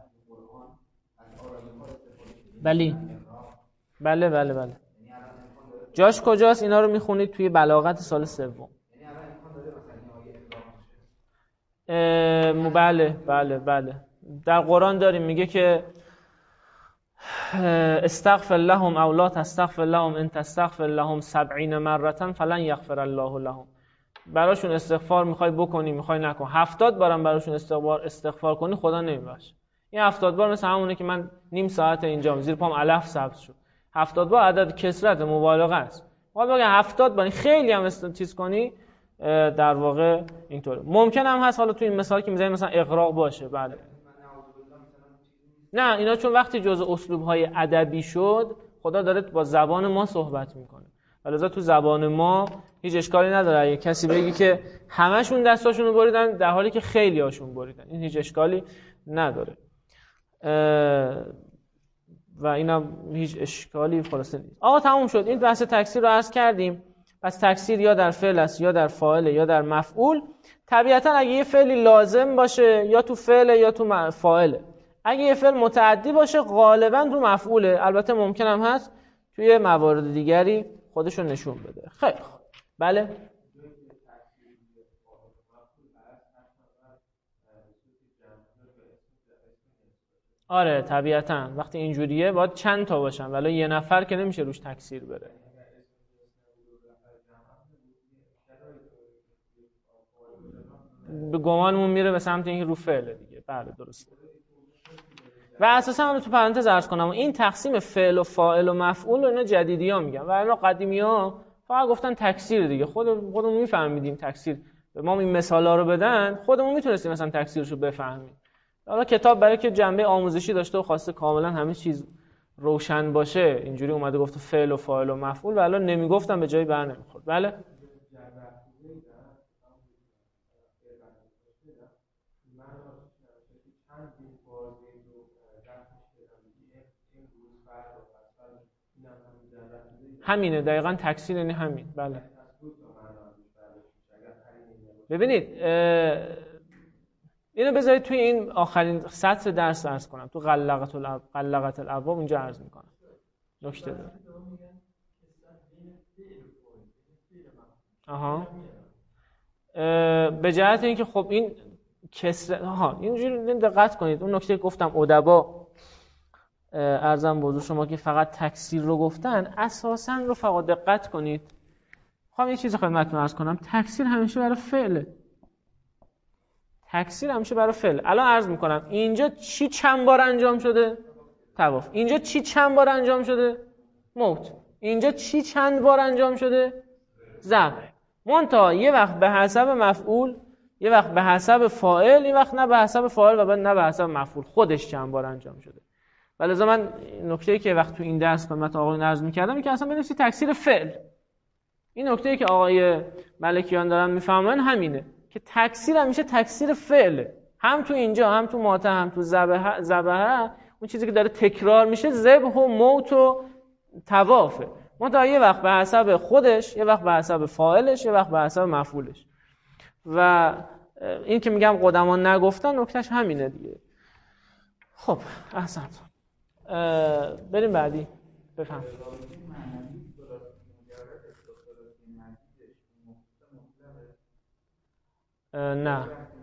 بله بله بله بله جاش کجاست؟ اینا رو میخونید توی بلاغت سال سوم. بله بله بله در قرآن داریم میگه که استغفر لهم او لا تستغفر لهم ان تستغفر لهم سبعین مرة فلن یغفر الله لهم. براشون استغفار میخوای بکنی میخوای نکن، هفتاد بارم براشون استغفار استغفار کنی خدا نمیبخشه. این هفتاد بار مثل همونه که من نیم ساعت اینجام زیر پام علف سبز شد. هفتاد بار عدد کثرت مبالغه است. حالا بگم هفتاد بار خیلی هم چیز کنی در واقع اینطوره. ممکن هم هست حالا تو این مثال که میذاریم مثلا اغراق باشه. بله نه اینا چون وقتی جزء اسلوب‌های ادبی شد خدا داره با زبان ما صحبت میکنه. ولذا تو زبان ما هیچ اشکالی نداره اگه کسی بگی که همشون دستاشون رو بریدن در حالی که خیلی هاشون بریدن، این هیچ اشکالی نداره و اینم هیچ اشکالی خلاصه نیست. آقا تموم شد. این بحث تکثیر رو عرض کردیم. پس تکثیر یا در فعل است یا در فاعل یا در مفعول. طبیعتا اگه یه فعلی لازم باشه یا تو فعل یا تو فاعله. اگه یه فعل متعدی باشه غالبا رو مفعوله. البته ممکن هم هست توی موارد دیگری خودشون نشون بده. خیلی خوب. بله آره طبیعتا وقتی اینجوریه باید چند تا باشن ولی یه نفر که نمیشه روش تکثیر بره. به گمانمون میره به سمت اینکه رو فعله دیگه. بله درسته. و اساسا من تو پرانتز عرض کنم این تقسیم فعل و فاعل و مفعول رو اینا جدیدی‌ها میگن و اینا قدیمی‌ها فقط گفتن تکثیر دیگه. خود خودمون میفهمیدیم تکثیر. به ما این مثالا رو بدن خودمون میتونستیم مثلا تکثیرشو بفهمیم. حالا کتاب برای که جنبه آموزشی داشته و خواسته کاملا همه چیز روشن باشه اینجوری اومده گفت فعل و فاعل و مفعول و الان نمیگفتم به جایی بر نمیخورد. بله همینه دقیقاً تکثیر یعنی همین. بله ببینید اینو بذارید توی این آخرین سطر درس عرض کنم تو غلقت الاب غلقت الابواب اونجا عرض میکنم. نکته داره. آها به جهت اینکه خب این کسر ها اینجوری دقت کنید اون نکته گفتم ادبا ارزم به حضور شما که فقط تکثیر رو گفتن اساساً رو فقط دقت کنید. خواهم یه چیز خدمتتون عرض کنم. تکثیر همیشه برای فعله. تکثیر همیشه برای فعل. الان عرض میکنم اینجا چی چند بار انجام شده؟ طواف. اینجا چی چند بار انجام شده؟ موت. اینجا چی چند بار انجام شده؟ ذبح. منتها یه وقت به حسب مفعول، یه وقت به حسب فاعل، یه وقت نه به حسب فاعل و بعد نه به حسب مفعول. خودش چند بار انجام شده. ولذا من نکته‌ای که وقت تو این درس خدمت آقایون عرض می‌کردم که اصلا بنویسید تکثیر فعل. این نکته‌ای که آقای ملکیان دارن میفهمن همینه که تکثیر همیشه تکثیر فعله. هم تو اینجا هم تو ماته هم تو ذبح ذبح اون چیزی که داره تکرار میشه ذبح و موت و طوافه. منتها یه وقت به حسب خودش، یه وقت به حسب فاعلش، یه وقت به حسب مفعولش. و این که میگم قدمان نگفتن نکتهش همینه دیگه. خب احسنت. بریم بعدی. بفهم. نه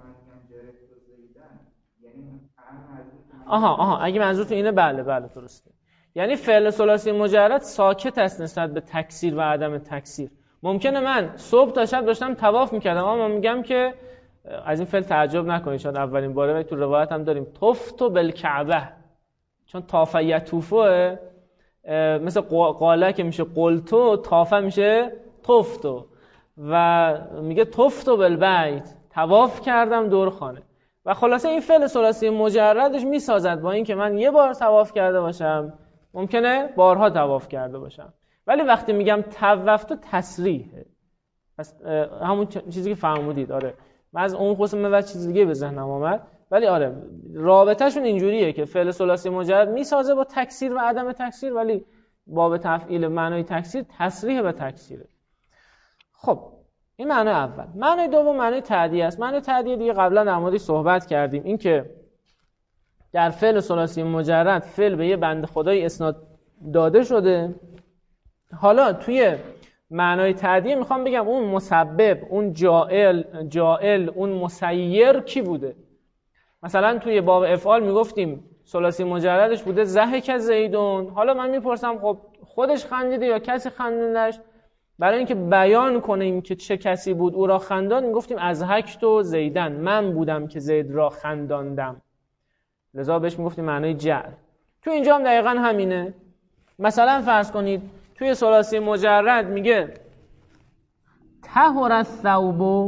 آها آها اگه منظورتون اینه بله بله درسته. یعنی فعل ثلاثی مجرد ساکت است نسبت به تکثیر و عدم تکثیر. ممکنه من صبح تا شب داشتم طواف میکردم اما میگم که از این فعل تعجب نکنید شاید اولین باره ولی تو روایت هم داریم طفتو بالکعبه چون طاف یطوفه مثل قاله که میشه قلتو طافه میشه طفتو و میگه طفتو بالبیت طواف کردم دور خانه و خلاصه این فعل ثلاثی مجردش میسازد با اینکه من یه بار طواف کرده باشم ممکنه بارها طواف کرده باشم ولی وقتی میگم طوفتو تسریحه پس همون چیزی که فرمودید آره من از اون قسم و چیز دیگه به ذهنم اومد ولی آره رابطه‌شون اینجوریه که فعل ثلاثی مجرد میسازه با تکثیر و عدم تکثیر ولی باب تفعیل معنای تکثیر تصریح به تکثیره. خب این معنی اول. معنی دوم معنی تعدیه است. معنی تعدیه دیگه قبلا در موردش صحبت کردیم این که در فعل ثلاثی مجرد فعل به یه بنده خدایی اسناد داده شده. حالا توی معنای تعدیه میخوام بگم اون مسبب، اون جائل، جائل اون مسیر کی بوده؟ مثلا توی باب افعال میگفتیم ثلاثی مجردش بوده ضحک زیدون. حالا من میپرسم خب خودش خندیده یا کسی خندوندش؟ برای اینکه بیان کنیم که چه کسی بود او را خندان میگفتیم از هکت و زیدن، من بودم که زید را خنداندم، لذا بهش میگفتیم معنای جعل. تو اینجا هم دقیقا همینه. مثلا فرض کنید توی ثلاثی مجرد میگه طهر الثوب،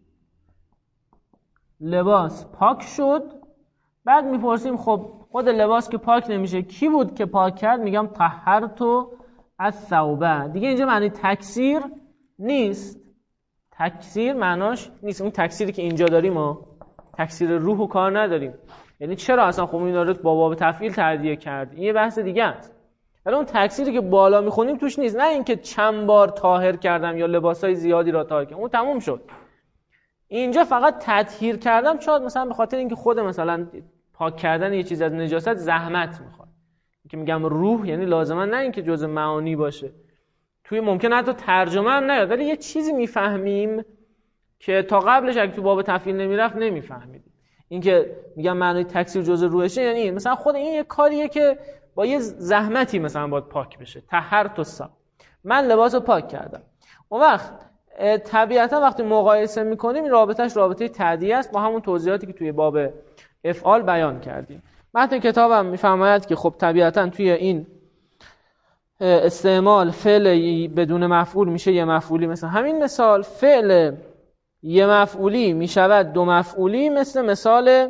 لباس پاک شد. بعد میپرسیم خب خود لباس که پاک نمیشه کی بود که پاک کرد؟ میگم طهرت الثوب. دیگه اینجا معنی تکثیر نیست، تکثیر معناش نیست. اون تکثیری که اینجا داریم ما تکثیر روح و کار نداریم. یعنی چرا اصلا خب این داره با باب تفعیل تعدیه کرد، این یه بحث دیگه است. ولی اون تکثیری که بالا میخونیم توش نیست، نه اینکه چند بار طاهر کردم یا لباسای زیادی را طاهر کردم، اون تموم شد. اینجا فقط تطهیر کردم، شاید مثلا به خاطر اینکه خود مثلا پاک کردن یه چیز از نجاست زحمت میخواد. که میگم روح یعنی لازما نه اینکه جزء معانی باشه، توی ممکن حتی ترجمه هم نیاد، ولی یه چیزی میفهمیم که تا قبلش اگه تو باب تفعیل نمیرفت نمیفهمیدیم. اینکه میگم معنی تکثیر جزء روحشه یعنی مثلا خود این یه کاریه که با یه زحمتی مثلا باید پاک بشه. طهرت الثوب، من لباسو پاک کردم. اون وقت طبیعتا وقتی مقایسه میکنیم این رابطهش رابطه تعدیه است با همون توضیحاتی که توی باب افعال بیان کردیم. متن کتابم میفرماید که خب طبیعتا توی این استعمال فعل بدون مفعول میشه یه مفعولی. مثلا همین مثال فعل یه مفعولی میشود دو مفعولی، مثل مثال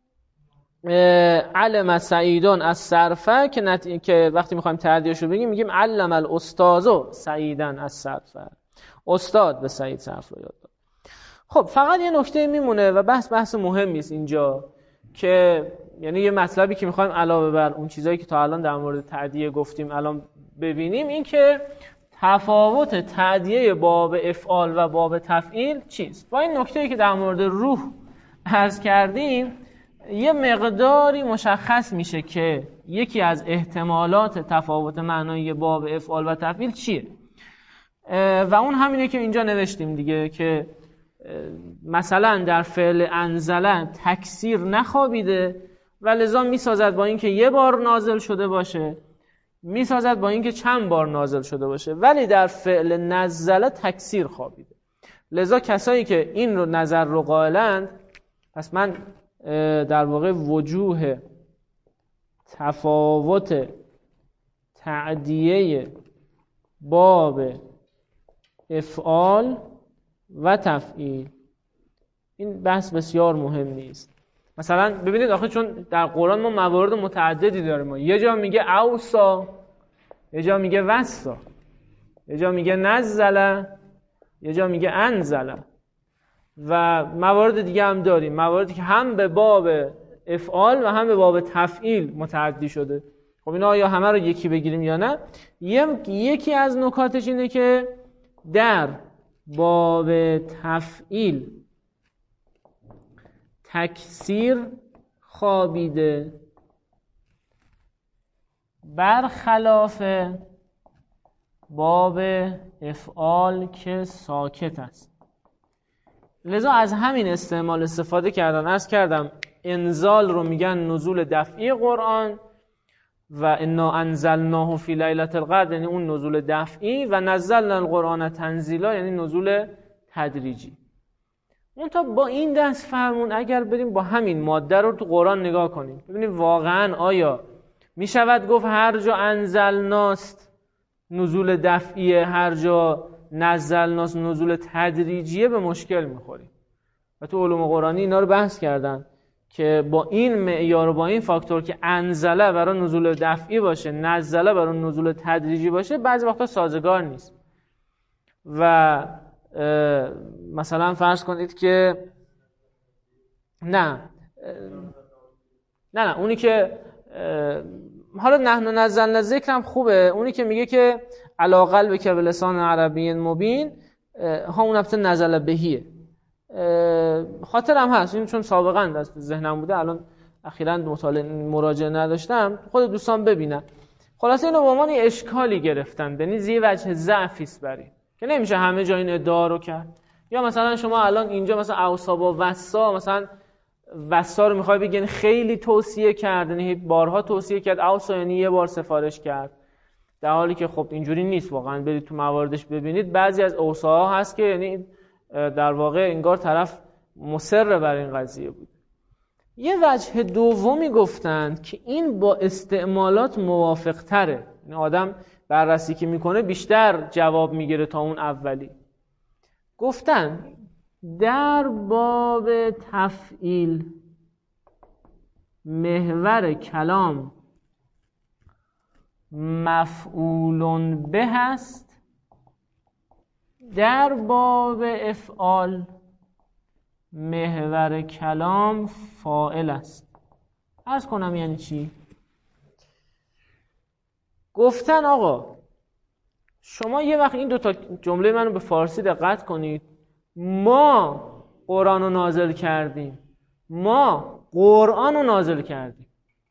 علم سعیدون از صرفه که, نت... که وقتی میخوایم تعدیه‌شو بگیم میگیم علم الاستاذ سعیدن از صرفه، استاد به سعید صرف رو یاد داد. خب فقط یه نکته میمونه و بحث بحث مهمی است اینجا، که یعنی یه مطلبی که میخوایم علاوه بر اون چیزایی که تا الان در مورد تعدیه گفتیم الان ببینیم، این که تفاوت تعدیه باب افعال و باب تفعیل چیست. با این نکته‌ای که در مورد روح عرض کردیم یه مقداری مشخص میشه که یکی از احتمالات تفاوت معنایی باب افعال و تفعیل چیه، و اون همینه که اینجا نوشتیم دیگه، که مثلا در فعل انزل تکثیر نخوابیده و لذا میسازد با اینکه یه بار نازل شده باشه، میسازد با اینکه چند بار نازل شده باشه، ولی در فعل نزل تکثیر خوابیده. لذا کسایی که این رو نظر رو قائلند، پس من در واقع وجوه تفاوت تعدیه باب افعال و تفعیل، این بحث بسیار مهم نیست. مثلا ببینید آخه چون در قرآن ما موارد متعددی داریم، یه جا میگه اوسا، یه جا میگه وسا، یه جا میگه نزل، یه جا میگه انزل، و موارد دیگه هم داریم، مواردی که هم به باب افعال و هم به باب تفعیل متعدی شده. خب اینا یا همه رو یکی بگیریم یا نه. یکی از نکاتش اینه که در باب تفعیل تکثیر خوابیده برخلاف باب افعال که ساکت است. لذا از همین استعمال استفاده کردن. عرض کردم انزال رو میگن نزول دفعی قرآن و انا انزلناه فی لیلة القدر یعنی اون نزول دفعی، و نزلنا القرآن تنزیلا یعنی نزول تدریجی. اون تا با این دست فرمون اگر بریم با همین ماده رو تو قرآن نگاه کنیم ببینیم واقعا آیا میشود گفت هر جا انزلناست نزول دفعیه، هر جا نزلناست نزول تدریجیه، به مشکل میخوریم. و تو علوم قرآنی اینا رو بحث کردن که با این معیار و با این فاکتور که انزله برای نزول دفعی باشه، نزله برای نزول تدریجی باشه، بعضی وقتا سازگار نیست. و مثلا فرض کنید که نه نه نه اونی که حالا نحن نزلنا ذکر هم خوبه، اونی که میگه که علی قلبک بلسان عربی مبین، ها اون البته نزل بهیه، خاطرم هست این چون سابقا دست ذهنم بوده الان اخیراً مطالعه مراجعه نداشتم، خود دوستان ببینن. خلاصه اینو به عنوان اشکالی گرفتن، یعنی زی وجه ضعفی است برای که نمیشه همه جا این ادعا رو کرد. یا مثلا شما الان اینجا مثلا اوصاب و وصا، مثلا وصا رو میخوای بگین خیلی توصیه کرد، یعنی بارها توصیه کرد، اوصا یعنی یه بار سفارش کرد، در حالی که خب اینجوری نیست. واقعا برید تو مواردش ببینید بعضی از اوصاها هست که یعنی در واقع انگار طرف مصر بر این قضیه بود. یه وجه دومی گفتند که این با استعمالات موافق تره، یعنی آدم بررسی که میکنه بیشتر جواب میگیره تا اون اولی. گفتن در باب تفعیل محور کلام مفعول به است، در باب افعال محور کلام فاعل است. عرض کنم یعنی چی؟ گفتن آقا شما یه وقت این دوتا جمله منو به فارسی دقت کنید. ما قرآن رو نازل کردیم، ما قرآن رو نازل کردیم،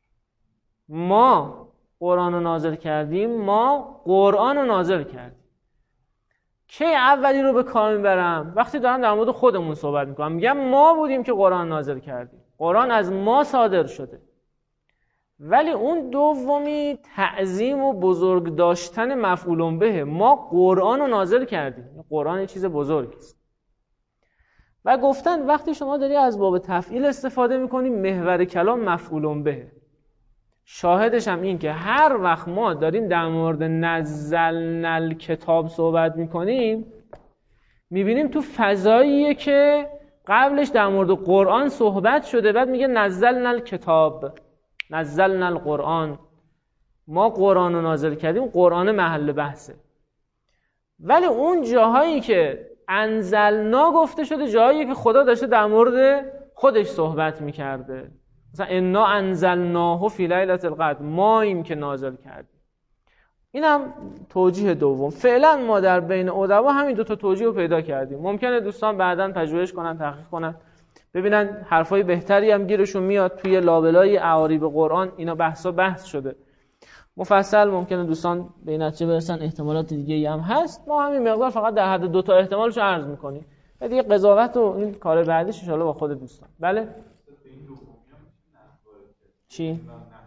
ما قرآن رو نازل کردیم، ما قرآن رو نازل کردیم. کی اولی رو به کار میبرم؟ وقتی دارم در مورد خودمون صحبت میکنم، میگم ما بودیم که قرآن نازل کردیم، قرآن از ما صادر شده. ولی اون دومی تعظیم و بزرگ داشتن مفعول به، ما قرآن رو نازل کردیم، قرآن یه چیز بزرگی است. و گفتن وقتی شما داری از باب تفعیل استفاده میکنی محور کلام مفعول به. شاهدش هم این که هر وقت ما داریم در مورد نزلنا الکتاب صحبت میکنیم، میبینیم تو فضاییه که قبلش در مورد قرآن صحبت شده، بعد میگه نزلنا الکتاب، نزلنا القرآن، ما قرآن رو نازل کردیم، قرآن محل بحثه. ولی اون جاهایی که انزلنا گفته شده جاهایی که خدا داشته در مورد خودش صحبت میکرده. مثلا انا انزلناه فی لیلة القدر، ما ایم که نازل کردیم. اینم توجیه دوم. فعلا ما در بین ادبا همین دو تا توجیه رو پیدا کردیم. ممکنه دوستان بعداً پژوهش کنن، تحقیق کنن، ببینن حرفای بهتری هم گیرشون میاد. توی لابلای اعاریب قرآن اینا بحثا بحث شده مفصل، ممکنه دوستان به این نتیجه برسن احتمالات دیگه هم هست. ما همین مقدار فقط در حد دو تا احتمالش عرض میکنیم. دیگه قضاوت و این کار بعدیش ان شاء الله با خود دوستان. بله چی؟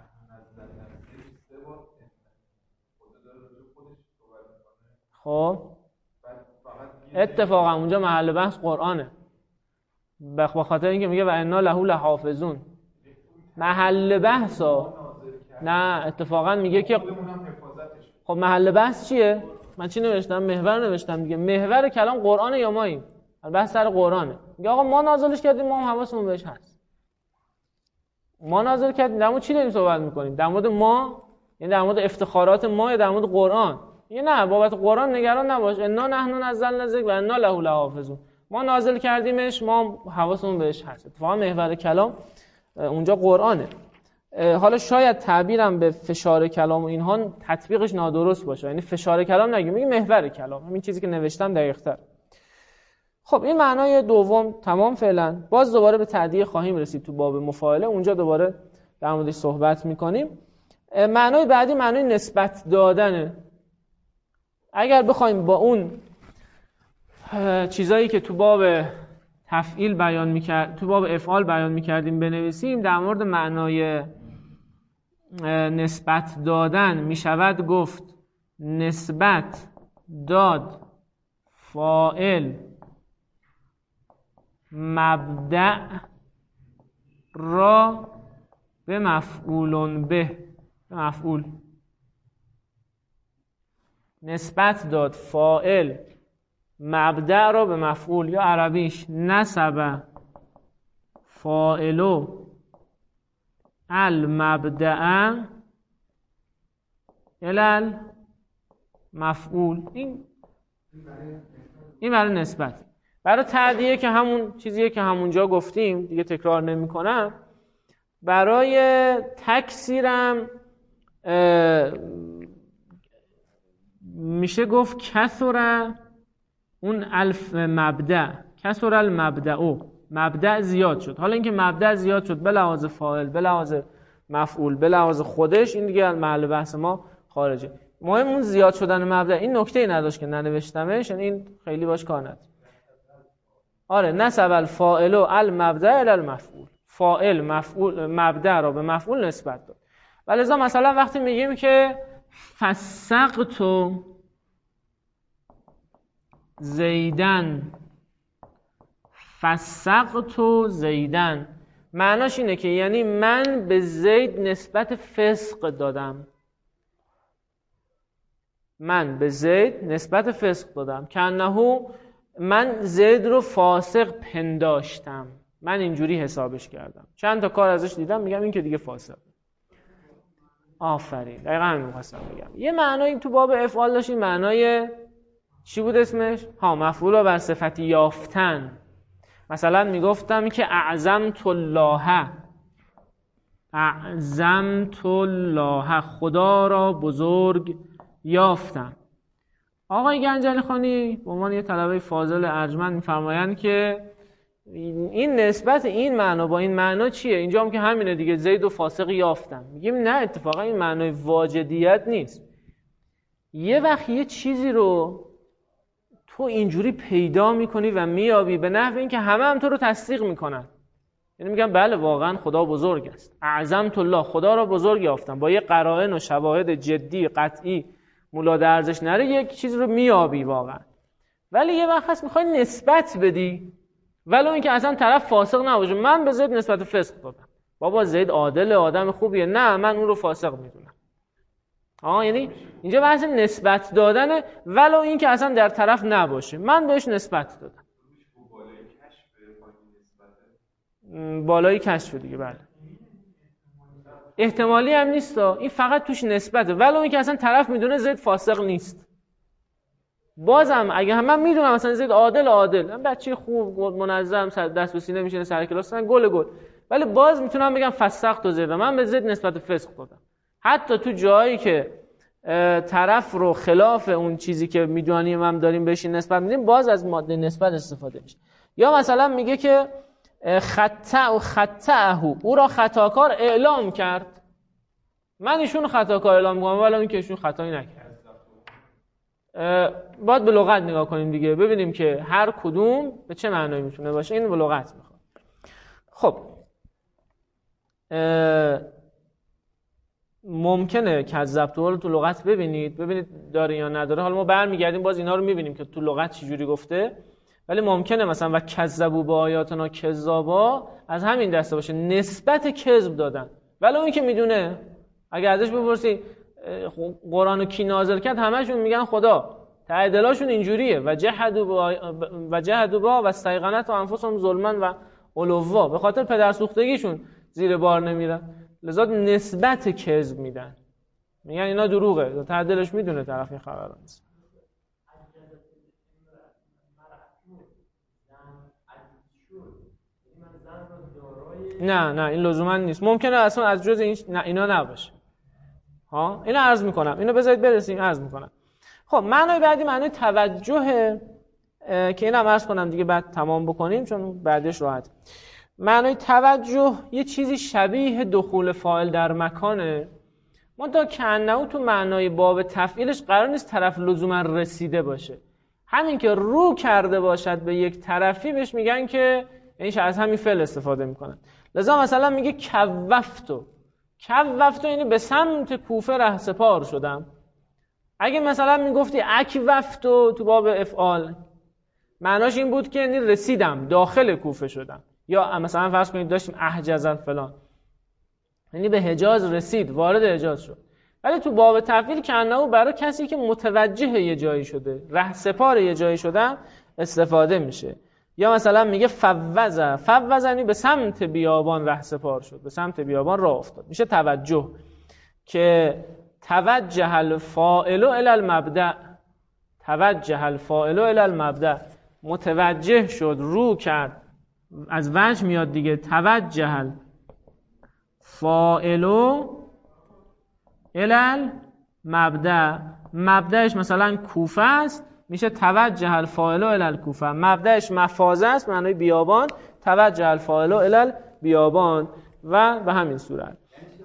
خب اتفاقا اونجا محل بحث قرآنه، به خاطر اینکه میگه و انا له لحافظون. محل بحثا نه، اتفاقا میگه که خب محل بحث چیه؟ من چی نوشتم؟ محور نوشتم دیگه. محور کلام قرآنه یا ماییم؟ بحث سر قرآنه. میگه آقا ما نازلش کردیم، ما هم حواسمون بهش هست. ما نازل کردیم، در مورد چی داریم صحبت میکنیم؟ در مورد ما، یعنی در مورد افتخارات ما یا در مورد قرآن؟ میگه نه، بابت قرآن نگران نباش، انا نحن نزلنا الذکر و انا له لحافظون. ما نازل کردیمش، ما حواسمون بهش هست. اتفاقا محور کلام اونجا قرآنه. حالا شاید تعبیرم به فشار کلام و اینها تطبیقش نادرست باشه، یعنی فشار کلام نگیم، میگه محور کلام، همین چیزی که نوشتم دقیق‌تر. خب این معنای دوم تمام. فعلا باز دوباره به تعدیه خواهیم رسید تو باب مفاعله، اونجا دوباره در موردش صحبت میکنیم. معنای بعدی معنای نسبت دادنه. اگر بخوایم با اون چیزایی که تو باب تفعیل بیان میکرد، تو باب افعال بیان میکردیم بنویسیم، در مورد معنای نسبت دادن میشود گفت نسبت داد فاعل مبدأ را به مفعول به مفعول. نسبت داد فاعل مبدأ را به مفعول، یا عربیش نسب فاعلو المبدأ الی مفعول. این این برای نسبت. برای تعدیه که همون چیزیه که همونجا گفتیم، دیگه تکرار نمی کنم. برای تکثیرم میشه گفت کثر اون الف مبدأ، کثر المبدأ، مبدأ زیاد شد. حالا اینکه مبدأ زیاد شد به لحاظ فاعل، به لحاظ مفعول، به لحاظ خودش، این دیگه محل بحث ما خارجه. مهم اون زیاد شدن مبدأ. این نکته ای نداشت که ننوشتمش، یعنی این خیلی باش کار نداره. آره، نسب الفاعل المبدأ الی المفعول. فاعل مفعول مبدأ را به مفعول نسبت داد. ولذا مثلا وقتی میگیم که فسقت زیدن، فسقت زیدن، معناش اینه که یعنی من به زید نسبت فسق دادم. من به زید نسبت فسق دادم. کنهو من زید رو فاسق پنداشتم. من اینجوری حسابش کردم. چند تا کار ازش دیدم، میگم این که دیگه فاسق. آفرین، دقیقا همین می‌خواستم بگم. یه معنایی تو باب افعال داشت، این معنای چی بود اسمش؟ ها، مفعول رو بر صفتی یافتن. مثلا میگفتم که اعظمت الله، اعظمت الله، خدا را بزرگ یافتم. آقای گنجلی خانی به عنوان یه طلبه فاضل ارجمند میفرمایند که این نسبت این معنا با این معنا چیه؟ اینجا هم که همینه دیگه، زید و فاسق یافتم. میگیم نه، اتفاقا این معنای واجدیت نیست. یه وقت یه چیزی رو تو اینجوری پیدا میکنی و میابی به نحو این که همه هم تو رو تصدیق میکنن. یعنی میگن بله واقعا خدا بزرگ است. اعظمت الله، خدا را بزرگ یافتم. با یه قرائن و شواهد جدی قطعی مولاد ارزش نره، یک چیز رو میابی واقعا. ولی یه وقت هست میخوای نسبت بدی، ولو اینکه اصلا طرف فاسق نباشه. من به زید نسبت فسق دادم. بابا زید عادل، آدم خوبیه. نه، من اون رو فاسق میدونم. آه، یعنی اینجا بحث نسبت دادنه، ولو اینکه اصلا در طرف نباشه. من بهش نسبت دادم. بالای کشف دیگه. بله، احتمالی هم نیست، این فقط توش نسبته، ولو اینکه اصلا طرف میدونه زید فاسق نیست. بازم اگه هم من میدونم مثلا زید عادل عادل بچه خوب منظم دست به سینه میشینه سر کلاس گل گل، ولی باز میتونم بگم فسقت و زید، من به زید نسبت فسق دادم. حتی تو جایی که طرف رو خلاف اون چیزی که میدونیم هم داریم بهش نسبت میدیم، باز از ماده نسبت استفاده میشه. یا مثلا میگه که خطأ و خطأه، او را خطاکار اعلام کرد. من ایشون خطاکار اعلام میکنم ولی این که ایشون خطایی نکرد. باید به لغت نگاه کنیم دیگه، ببینیم که هر کدوم به چه معنایی میتونه باشه. این به لغت میخواد. خب ممکنه کذبتو رو تو لغت ببینید ببینید داره یا نداره. حالا ما برمیگردیم باز اینا رو میبینیم که تو لغت چی جوری گفته، ولی ممکنه مثلا و کذبوا با آیاتنا کذابا از همین دسته باشه، نسبت کذب دادن. ولی اون که میدونه، اگه ازش بپرسی قرآن رو کی نازل کرد، همشون میگن خدا. ته دلاشون اینجوریه، و جحدوا با و جحدوا با و استیقنت و انفسهم ظلما و علوا، به خاطر پدرسوختگیشون زیر بار نمیرن، لذا نسبت کذب میدن، میگن اینا دروغه. ته دلش میدونه طرف این خبر نیست. نه نه این لزوما نیست، ممکنه اصلا از جز این نه اینا نباشه. ها اینو عرض میکنم، اینو بذارید برسیم عرض میکنم. خب معنای بعدی معنای توجه که اینم عرض کنم دیگه بعد تمام بکنیم چون بعدش راحت. معنای توجه یه چیزی شبیه دخول فاعل در مکانه، منتها کأنه تو معنای باب تفعیلش قرار نیست طرف لزوما رسیده باشه. همین که رو کرده باشد به یک طرفی بهش میگن که یعنی از همین فعل استفاده میکنن. لذا مثلا میگه کوفتو، کوفتو یعنی به سمت کوفه رهسپار شدم. اگه مثلا میگفتی اکوفتو تو باب افعال، معناش این بود که یعنی رسیدم، داخل کوفه شدم. یا مثلا فرض کنید داشتیم احجزن فلان، یعنی به حجاز رسید، وارد حجاز شد. ولی تو باب تفعیل کأنه برای کسی که متوجه یه جایی شده، رهسپار یه جایی شدن استفاده میشه. یا مثلا میگه فوزه، فوزه یعنی به سمت بیابان رهسپار شد، به سمت بیابان راه افتاد. میشه توجه، که توجه الفاعل الی المبدأ، توجه الفاعل الی المبدأ، متوجه شد، رو کرد، از وجه میاد دیگه. توجه الفاعل الی المبدأ، مبدأش مثلا کوفه است، میشه توجه الفاعل الی الکوفه. مبدأش مفازه است، معنای بیابان، توجه الفاعل الی بیابان و به همین صورت.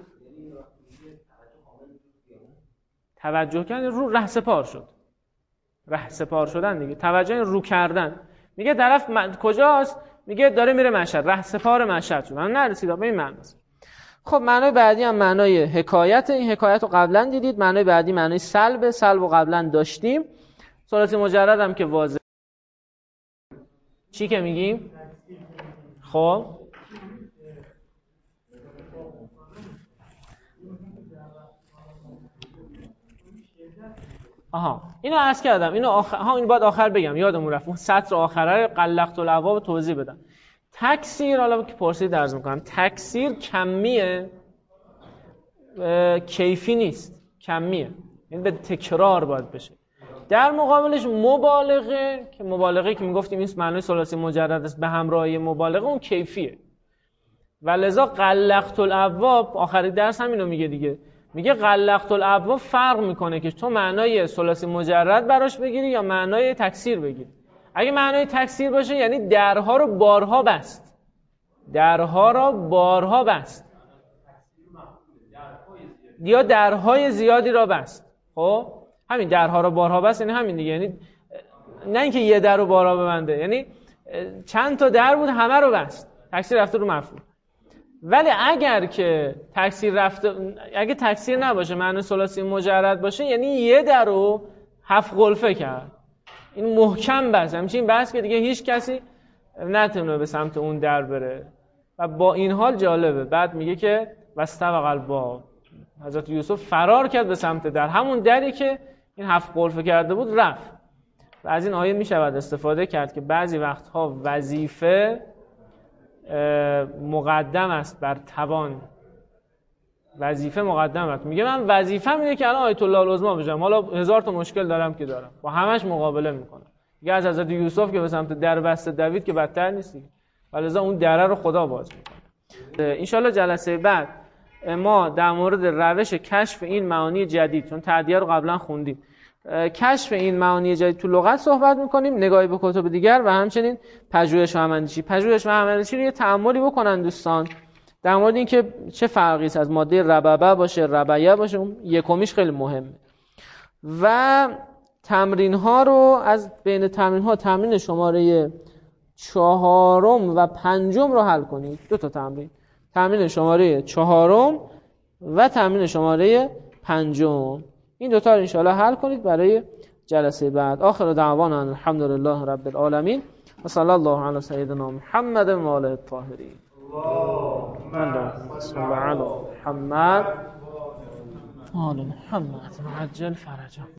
توجه کردن رو ره سپار شد. ره سپار شدن دیگه. توجه رو کردن. میگه طرف من... کجاست؟ میگه داره میره مشهد. ره سپار مشهد شد. من نرسیدم به این معناست. خب معنای بعدی هم معنای حکایت. این حکایت رو قبلا دیدید. معنای بعدی معنای سلب. سلب رو قبلا داشتیم. ثلاثی مجرد هم که واضح. چی که میگیم؟ خب آها اینو عرض کردم. اینو آخر ها این بعد آخر بگم، یادمون رفت. اون سطر آخره قلقت الابواب توضیح بدم. تکثیر، حالا که پرسید عرض میکنم، تکثیر کمیه، کیفی نیست، کمیه، یعنی به تکرار باید بشه. در مقابلش مبالغه، که مبالغه که میگفتیم این معنای ثلاثی مجرد است به همراهی مبالغه، اون کیفیه. و لذا قلقت الابواب آخری درس همینو میگه دیگه. میگه قلقت الابواب فرق میکنه که تو معنای ثلاثی مجرد براش بگیری یا معنای تکثیر بگیری. اگه معنای تکثیر باشه یعنی درها رو بارها بست، درها رو بارها بست یا درهای زیادی را بست. خب همین درها رو بارها بست یعنی همین دیگه، یعنی نه اینکه یه در رو بارها ببنده، یعنی چند تا در بود همه رو بست. تکثیر رفته رو مفعول. ولی اگر که تکثیر رفته، اگه تکثیر نباشه معنی ثلاثی مجرد باشه یعنی یه در رو هفت قلفه کرد، این محکم بست، همچین بست که دیگه هیچ کسی نتونه به سمت اون در بره. و با این حال جالبه بعد میگه که واستبق الباب، حضرت یوسف فرار کرد به سمت در، همون دری که این هفت قلفه کرده بود رفت. و از این آیه میشود استفاده کرد که بعضی وقتها وظیفه مقدم است بر توان. وظیفه مقدم است. میگه من وظیفه‌م اینه که الان آیت الله العظما بشم، حالا هزار تا مشکل دارم که دارم، با همش مقابله میکنم. میگه از حضرت یوسف که به سمت در بسته دوید که بدتر نیستی، ولذا اون دره رو خدا باز میکنه. ان شاءالله جلسه بعد ما در مورد روش کشف این معانی جدید، چون تعدیه رو قبلا خوندیم، کشف این معانی جدید تو لغت صحبت میکنیم، نگاهی به کتب دیگر و همچنین پژوهش و هماندیشی. پژوهش و هماندیشی رو یه تأملی بکنن دوستان در مورد اینکه چه فرقی است از ماده رببه باشه ربیه باشه، اون یکمیش خیلی مهمه. و تمرین ها رو از بین تمرین ها تمرین شماره چهارم و پنجم رو حل کنید. دو تا تمرین، تمرین شماره چهارم و تمرین شماره پنجم، این دوتا رو انشاءالله حل کنید برای جلسه بعد. آخر دعوانا الحمدلله رب العالمین و صلی الله علی سیدنا محمد و آله الطاهرین. اللهم صل علی محمد و آل محمد عجل فرجهم.